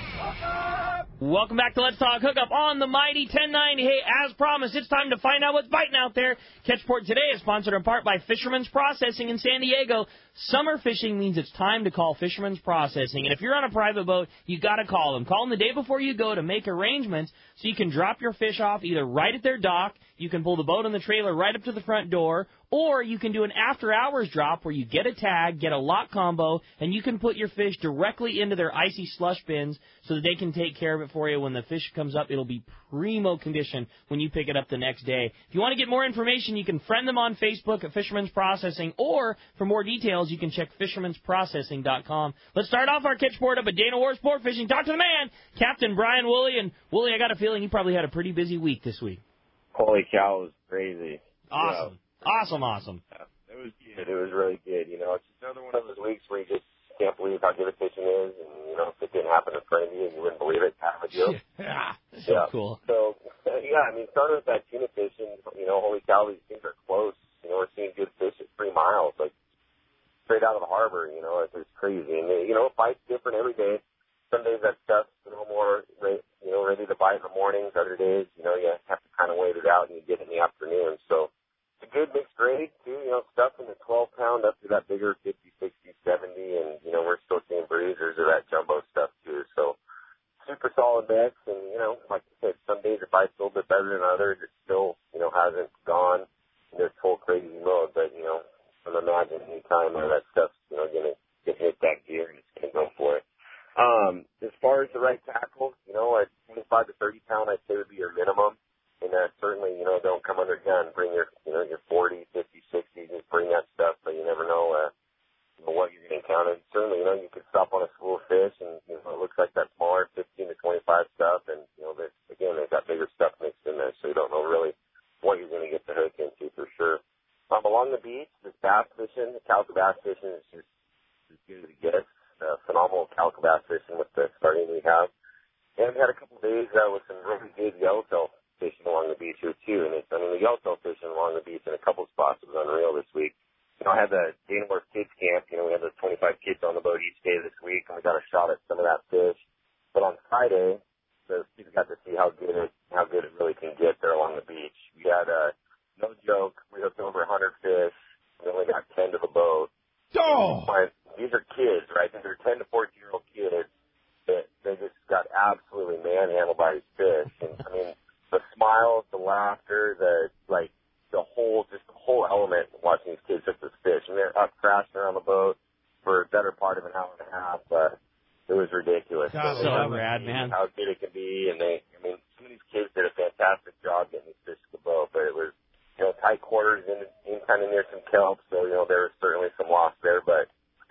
Welcome back to Let's Talk Hookup on the Mighty ten ninety. Hey, as promised, it's time to find out what's biting out there. Catchport today is sponsored in part by Fisherman's Processing in San Diego. Summer fishing means it's time to call Fisherman's Processing. And if you're on a private boat, you got to call them. Call them the day before you go to make arrangements so you can drop your fish off either right at their dock, you can pull the boat and the trailer right up to the front door, or you can do an after-hours drop where you get a tag, get a lock combo, and you can put your fish directly into their icy slush bins so that they can take care of it for you. When the fish comes up, it'll be primo condition when you pick it up the next day. If you want to get more information, you can friend them on Facebook at Fisherman's Processing, or for more details, you can check fishermans processing dot com. Let's start off our catchport up at Dana War Sport Fishing. Talk to the man, Captain Brian Woolley. And, Woolley, I got a feeling you probably had a pretty busy week this week. Holy cow, it was crazy. Awesome. Yeah. Awesome, awesome. Yeah, it was good. It was really good. You know, it's just another one of those weeks where you just can't believe how good a fishing is. And, you know, if it didn't happen in front of you and you wouldn't believe it, kind of a deal. Yeah, so yeah. cool. So, yeah, I mean, starting with that tuna fishing, you know, holy cow, these things are close. You know, we're seeing good fish at three miles, like straight out of the harbor, you know, it's, it's crazy. And, you know, bite's different every day. Some days that stuff's a little more, you know, ready to bite in the mornings. Other days, you know, you have to kind of wait it out and you get it in the afternoon. So it's a good mixed grade, too, you know, stuff in the twelve pound up to that bigger fifty, sixty, seventy. And, you know, we're still seeing bruisers of that jumbo stuff, too. So super solid mix. And, you know, like I said, some days it bites a little bit better than others. It still, you know, hasn't gone in this full crazy mode. But, you know, I'm imagining any time where that stuff's, you know, going to get hit that gear and it's going to go for it. Um, as far as the right tackle, you know, at twenty-five to thirty pound, I'd say would be your minimum. And uh, certainly, you know, don't come under gun. Bring your, you know, your forty, fifty, sixty, just bring that stuff, but you never know, uh, you know, what you're going to encounter. Certainly, you know, you could stop on a school of fish and, you know, it looks like that smaller fifteen to twenty-five stuff. And, you know, there's, again, they've got bigger stuff mixed in there, so you don't know really what you're going to get the hook into for sure. Um, along the beach, this bass fishing, the calico bass fishing is just as good as it gets. Uh, phenomenal calico bass fishing with the starting we have. And we had a couple of days uh, with some really good yellowtail fishing along the beach here, too. And it's, I mean, the yellowtail fishing along the beach in a couple of spots was unreal this week. You know, I had the Dana Wharf Kids Camp. You know, we had those twenty-five kids on the boat each day this week, and we got a shot at some of that fish. But on Friday, the kids got to see how good it, how good it really can get there along the beach. We had, uh, no joke, we hooked over one hundred fish. We only got ten to the boat. Oh! These are kids, right? These are ten to fourteen-year-old kids that they just got absolutely manhandled by these fish. And, I mean, the smiles, the laughter, the, like, the whole, just the whole element watching these kids hook this fish. And they're up crashing around the boat for a better part of an hour and a half. But it was ridiculous. God, so so rad, man. How good it can be. And they, I mean, some of these kids did a fantastic job getting these fish to the boat. But it was, you know, tight quarters in, in kind of near some kelp. So, you know, there was certainly some loss there. But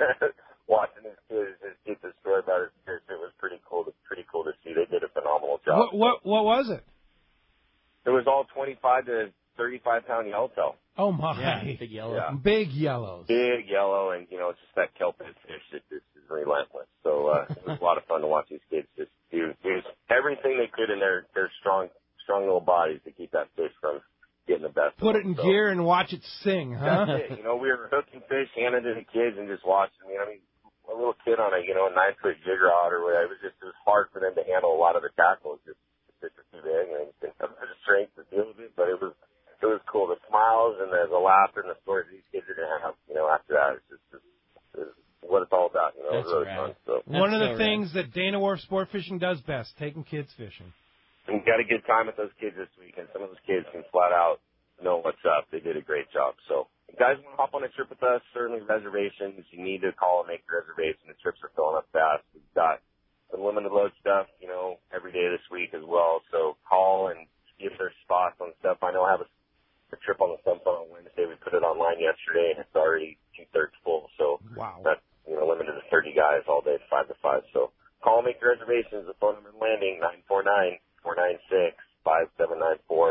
watching these kids just get destroyed by this fish, it was pretty cool. To, pretty cool to see. They did a phenomenal job. What what, what was it? It was all twenty-five to thirty-five pound yellowtail. Oh my! Yeah, big yellow. Yeah. Big yellows. Big yellow, and you know, it's just that kelphead fish that just is relentless. So uh, it was a lot of fun to watch these kids just do, do everything they could in their their strong strong little bodies to keep that fish from getting the best. Put of it in them. gear and watch it sing, huh? That's it. You know, we were hooking fish, handing it to the kids, and just watching. I mean, I mean, a little kid on a you know a nine foot jigger rod or whatever. It was just it was hard for them to handle a lot of the tackles. Just the fish were too big, and they didn't have the strength to deal with it. But it was it was cool. The smiles and the, the laughter and the stories these kids are gonna have. You know, after that, it's just it's, it's what it's all about. You know, That's it's really rad. fun. So One of so the rad. things that Dana Wharf Sport Fishing does best, taking kids fishing. we got a good time with those kids this weekend. Some of those kids can flat out know what's up. They did a great job. So if you guys want to hop on a trip with us, certainly reservations. You need to call and make a reservation. The trips are filling up fast. We've got some limited load stuff, you know, every day this week as well. So call and see if there's spots on stuff. I know I have a, a trip on the Sunfun on Wednesday. We put it online yesterday, and it's already two-thirds full. So wow. that's, you know, limited to thirty guys all day, five to five. So call and make your reservations. The phone number in landing, nine four nine, four nine six, five seven nine four.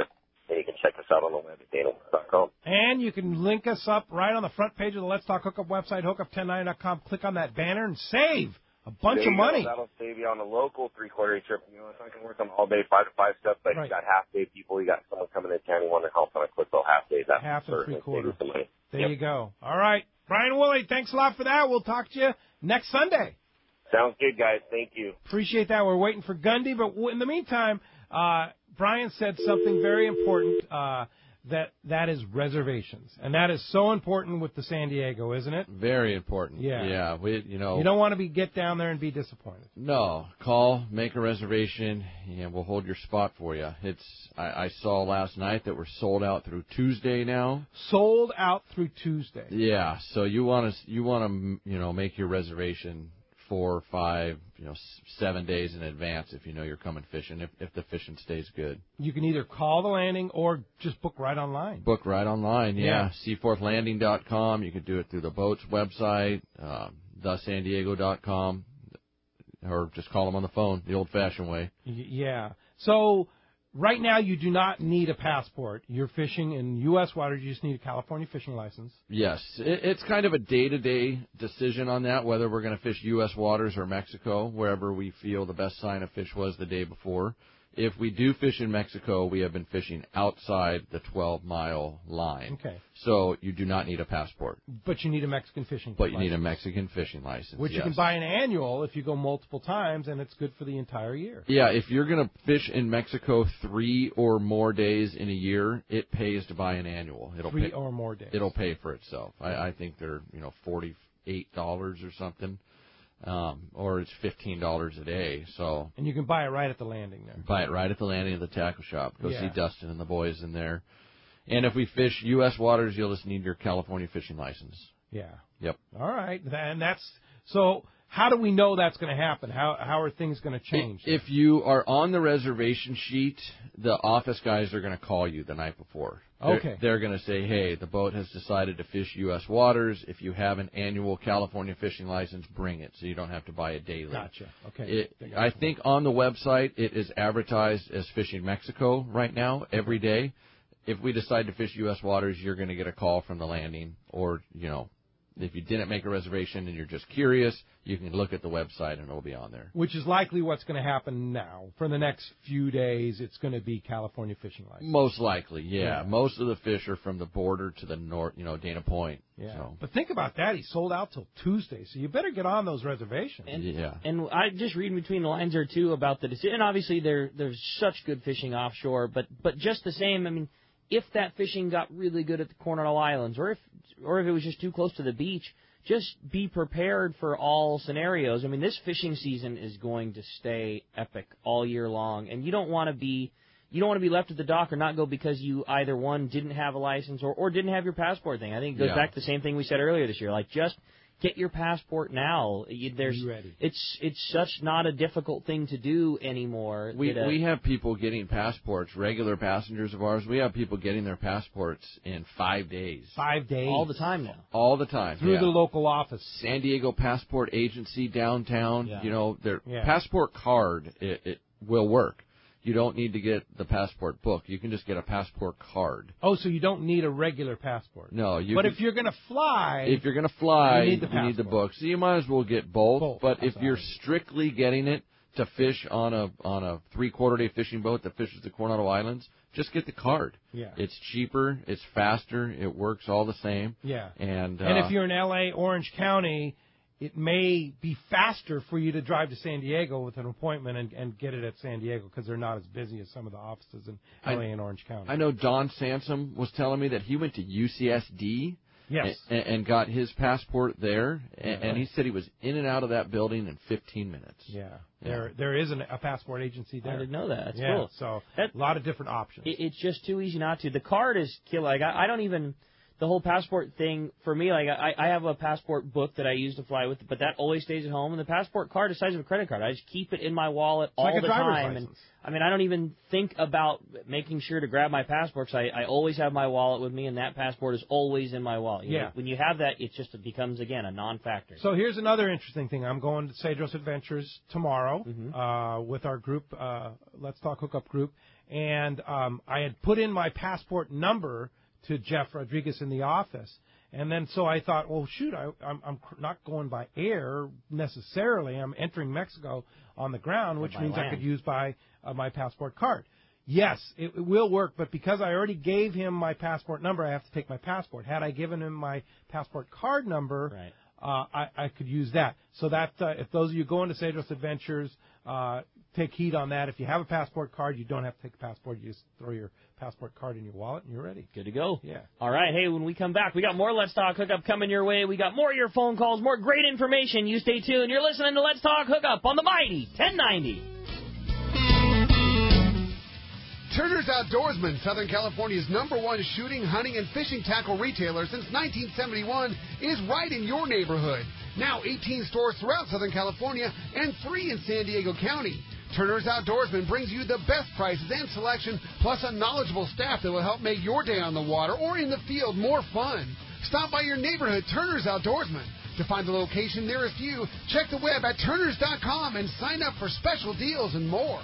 And you can check us out on the web at dana dot com. And you can link us up right on the front page of the Let's Talk Hookup website, hookup ten ninety dot com. Click on that banner and save a bunch There of you go. money. That'll save you on the local three-quarter trip. You know, it's not going to work on the all-day, five to five stuff, but Right. you got half-day people. You got someone coming in town. You want to help on a quick little half-day. That's Half and certainly three-quarter. saving some money. There Yep. you go. All right. Brian Woolley, thanks a lot for that. We'll talk to you next Sunday. Sounds good, guys. Thank you. Appreciate that. We're waiting for Gundy, but in the meantime, uh, Brian said something very important, uh, that that is reservations. And that is so important with the San Diego, isn't it? Very important. Yeah. Yeah. We, you know. You don't want to be get down there and be disappointed. No, call, make a reservation, and we'll hold your spot for you. It's I, I saw last night that we're sold out through Tuesday now. Sold out through Tuesday. Yeah, so you want to you want to you know make your reservation four, five, you know, s- seven days in advance if you know you're coming fishing. If if the fishing stays good, You can either call the landing or just book right online. book right online. Yeah, Yeah. seaforth landing dot com. You can do it through the boat's website, um, the san diego dot com, or just call them on the phone the old-fashioned way. Y- Yeah. So right now you do not need a passport. You're fishing in U S waters. You just need a California fishing license. Yes, it, it's kind of a day-to-day decision on that, whether we're going to fish U S waters or Mexico, wherever we feel the best sign of fish was the day before. If we do fish in Mexico, we have been fishing outside the twelve-mile line. Okay. So you do not need a passport, But you need a Mexican fishing but you license, need a Mexican fishing license. which you yes. can buy an annual if you go multiple times, and it's good for the entire year. Yeah, if you're going to fish in Mexico three or more days in a year, it pays to buy an annual. It'll Three pay, or more days. It'll pay for itself. I, I think they're you know forty-eight dollars or something, um, or it's fifteen dollars a day. So And you can buy it right at the landing there. buy it right at the landing of the tackle shop. Go Yeah. see Dustin and the boys in there. And if we fish U S waters, you'll just need your California fishing license. Yeah. Yep. All right. And that's so. How do we know that's going to happen? How how are things going to change? If you are on the reservation sheet, the office guys are going to call you the night before. They're, Okay. They're going to say, hey, the boat has decided to fish U S waters. If you have an annual California fishing license, bring it so you don't have to buy it daily. Gotcha. Okay. It, I think on the website it is advertised as fishing Mexico right now every day. If we decide to fish U S waters, you're going to get a call from the landing, or, you know, if you didn't make a reservation and you're just curious, you can look at the website and it'll be on there. Which is likely what's going to happen now. For the next few days, it's going to be California fishing license. Most likely, yeah. Yeah. Most of the fish are from the border to the north, you know, Dana Point. Yeah. So, But think about that. He sold out till Tuesday, so you better get on those reservations. And, yeah. And I just reading between the lines there too about the decision. And obviously, there there's such good fishing offshore, but but just the same. I mean, if that fishing got really good at the Coronado Islands, or if or if it was just too close to the beach, just be prepared for all scenarios. I mean, this fishing season is going to stay epic all year long, and you don't want to be you don't want to be left at the dock or not go because you either one didn't have a license or or didn't have your passport thing. I think it goes Yeah. back to the same thing we said earlier this year. Like just get your passport now. You, there's Be ready. it's it's such not a difficult thing to do anymore. We that, uh, we have people getting passports, regular passengers of ours. We have people getting their passports in five days. Five days. all the time now. All the time. Through yeah. the local office. San Diego Passport Agency downtown. Yeah. You know, their Yeah. passport card it, it will work. You don't need to get the passport book. You can just get a passport card. Oh, so you don't need a regular passport. No, you. But can- if you're going to fly, if you're going to fly, you need the you need the passport. book. So you might as well get both. Both, But that's if you're what I mean. strictly getting it to fish on a on a three quarter day fishing boat that fishes the Coronado Islands, just get the card. Yeah. It's cheaper. It's faster. It works all the same. Yeah. And uh, And if you're in L A, Orange County, it may be faster for you to drive to San Diego with an appointment and, and get it at San Diego because they're not as busy as some of the offices in L A I- and Orange County. I know Don Sansom was telling me that he went to U C S D. Yes. And, and got his passport there, and, Yeah. and he said he was in and out of that building in fifteen minutes. Yeah. There there is an, a passport agency there. I didn't know that. That's yeah, cool. So That- a lot of different options. It, it's just too easy not to. The card is killer. Like I, I don't even. the whole passport thing for me, like I, I have a passport book that I use to fly with, but that always stays at home. And the passport card is the size of a credit card. I just keep it in my wallet all like a the driver's time. license. And I mean, I don't even think about making sure to grab my passport. So I, I always have my wallet with me, and that passport is always in my wallet. You Yeah. know, when you have that, it just becomes again a non-factor. So here's another interesting thing. I'm going to Cedros Adventures tomorrow Mm-hmm. uh, with our group, uh, Let's Talk Hookup group, and um, I had put in my passport number to Jeff Rodriguez in the office. And then so I thought, well, shoot, I, I'm, I'm not going by air necessarily. I'm entering Mexico on the ground, which by means land. I could use by uh, my passport card. Yes, it, it will work, but because I already gave him my passport number, I have to take my passport. Had I given him my passport card number, Right. uh, I, I could use that. So that uh, if those of you going to Cedros Adventures, uh, take heed on that. If you have a passport card, you don't have to take a passport. You just throw your passport card in your wallet and you're ready. Good to go. Yeah. All right. Hey, when we come back, we got more Let's Talk Hookup coming your way. We got more of your phone calls, more great information. You stay tuned. You're listening to Let's Talk Hookup on the Mighty ten ninety. Turner's Outdoorsman, Southern California's number one shooting, hunting, and fishing tackle retailer since nineteen seventy-one, is right in your neighborhood. Now eighteen stores throughout Southern California and three in San Diego County. Turner's Outdoorsman brings you the best prices and selection, plus a knowledgeable staff that will help make your day on the water or in the field more fun. Stop by your neighborhood Turner's Outdoorsman. To find the location nearest you, check the web at turners dot com and sign up for special deals and more.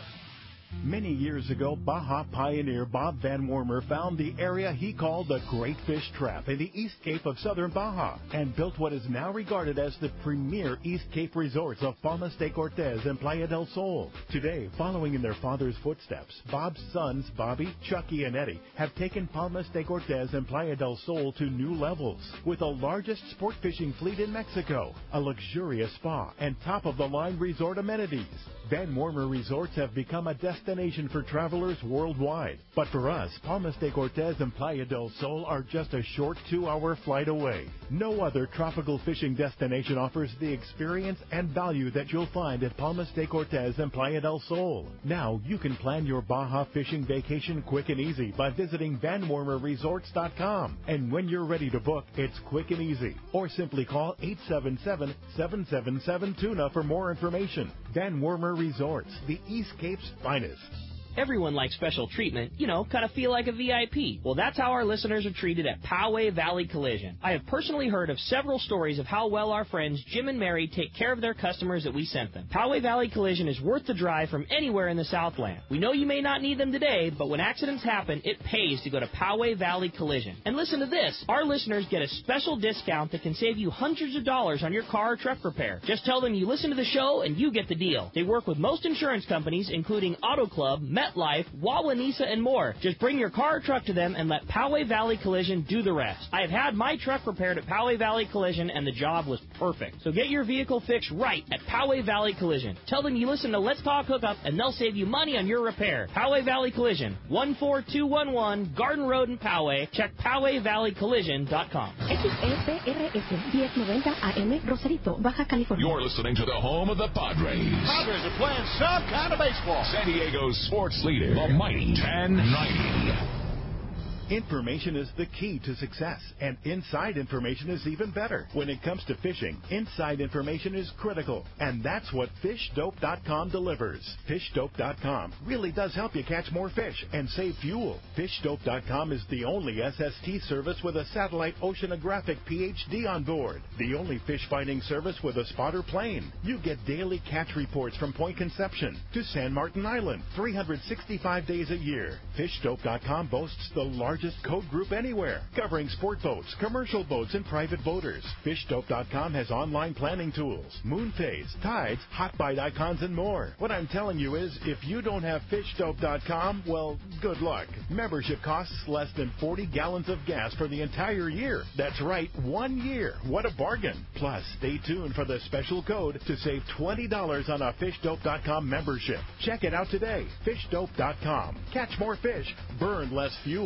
Many years ago, Baja pioneer Bob Van Wormer found the area he called the Great Fish Trap in the East Cape of southern Baja and built what is now regarded as the premier East Cape resorts of Palmas de Cortez and Playa del Sol. Today, following in their father's footsteps, Bob's sons, Bobby, Chucky, and Eddie, have taken Palmas de Cortez and Playa del Sol to new levels with the largest sport fishing fleet in Mexico, a luxurious spa, and top-of-the-line resort amenities. Van Wormer Resorts have become a destination for travelers worldwide. But for us, Palmas de Cortez and Playa del Sol are just a short two-hour flight away. No other tropical fishing destination offers the experience and value that you'll find at Palmas de Cortez and Playa del Sol. Now, you can plan your Baja fishing vacation quick and easy by visiting van wormer resorts dot com. And when you're ready to book, it's quick and easy. Or simply call eight seven seven, seven seven seven, TUNA for more information. Van Wormer Resorts, the East Cape's finest. Everyone likes special treatment, you know, kind of feel like a V I P. Well, that's how our listeners are treated at Poway Valley Collision. I have personally heard of several stories of how well our friends Jim and Mary take care of their customers that we sent them. Poway Valley Collision is worth the drive from anywhere in the Southland. We know you may not need them today, but when accidents happen, it pays to go to Poway Valley Collision. And listen to this. Our listeners get a special discount that can save you hundreds of dollars on your car or truck repair. Just tell them you listen to the show and you get the deal. They work with most insurance companies, including Auto Club, MetLife, Wawanesa, and more. Just bring your car or truck to them and let Poway Valley Collision do the rest. I have had my truck repaired at Poway Valley Collision, and the job was perfect. So get your vehicle fixed right at Poway Valley Collision. Tell them you listen to Let's Talk Hookup, and they'll save you money on your repair. Poway Valley Collision, one four two one one Garden Road in Poway. Check poway valley collision dot com. X E P R S ten ninety A M, Rosarito, Baja California. You're listening to the home of the Padres. Padres are playing some kind of baseball. San Diego's sports leader, the Mighty ten ninety. Information is the key to success, and inside information is even better. When it comes to fishing, inside information is critical, and that's what fish dope dot com delivers. fish dope dot com really does help you catch more fish and save fuel. fish dope dot com is the only S S T service with a satellite oceanographic P H D on board, the only fish finding service with a spotter plane. You get daily catch reports from Point Conception to San Martin Island, three hundred sixty-five days a year. fish dope dot com boasts the largest code group anywhere, covering sport boats, commercial boats, and private boaters. fish dope dot com has online planning tools, moon phase, tides, hot bite icons, and more. What I'm telling you is, if you don't have fish dope dot com, well, good luck. Membership costs less than forty gallons of gas for the entire year. That's right, one year. What a bargain. Plus, stay tuned for the special code to save twenty dollars on a fish dope dot com membership. Check it out today. fish dope dot com. Catch more fish, burn less fuel.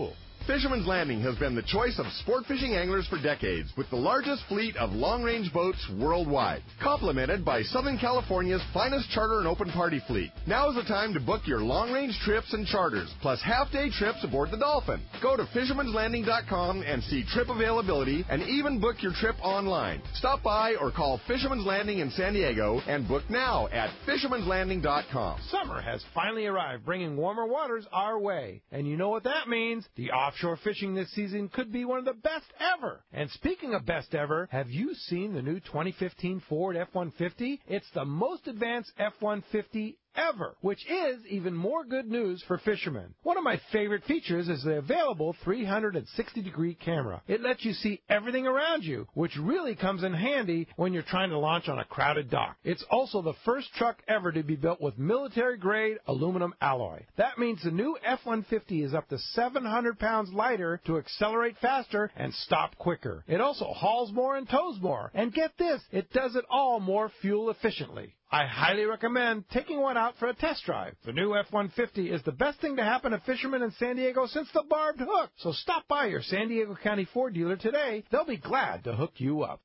Fisherman's Landing has been the choice of sport fishing anglers for decades, with the largest fleet of long-range boats worldwide, complemented by Southern California's finest charter and open party fleet. Now is the time to book your long-range trips and charters, plus half-day trips aboard the Dolphin. Go to fishermans landing dot com and see trip availability, and even book your trip online. Stop by or call Fisherman's Landing in San Diego and book now at fishermans landing dot com. Summer has finally arrived, bringing warmer waters our way. And you know what that means? The offshore fishing this season could be one of the best ever. And speaking of best ever, have you seen the new twenty fifteen Ford F one fifty? It's the most advanced F one fifty ever, which is even more good news for fishermen. One of my favorite features is the available three hundred sixty degree camera. It lets you see everything around you, which really comes in handy when you're trying to launch on a crowded dock. It's also the first truck ever to be built with military-grade aluminum alloy. That means the new F one fifty is up to seven hundred pounds lighter to accelerate faster and stop quicker. It also hauls more and tows more. And get this, it does it all more fuel efficiently. I highly recommend taking one out for a test drive. The new F one fifty is the best thing to happen to fishermen in San Diego since the barbed hook. So stop by your San Diego County Ford dealer today. They'll be glad to hook you up.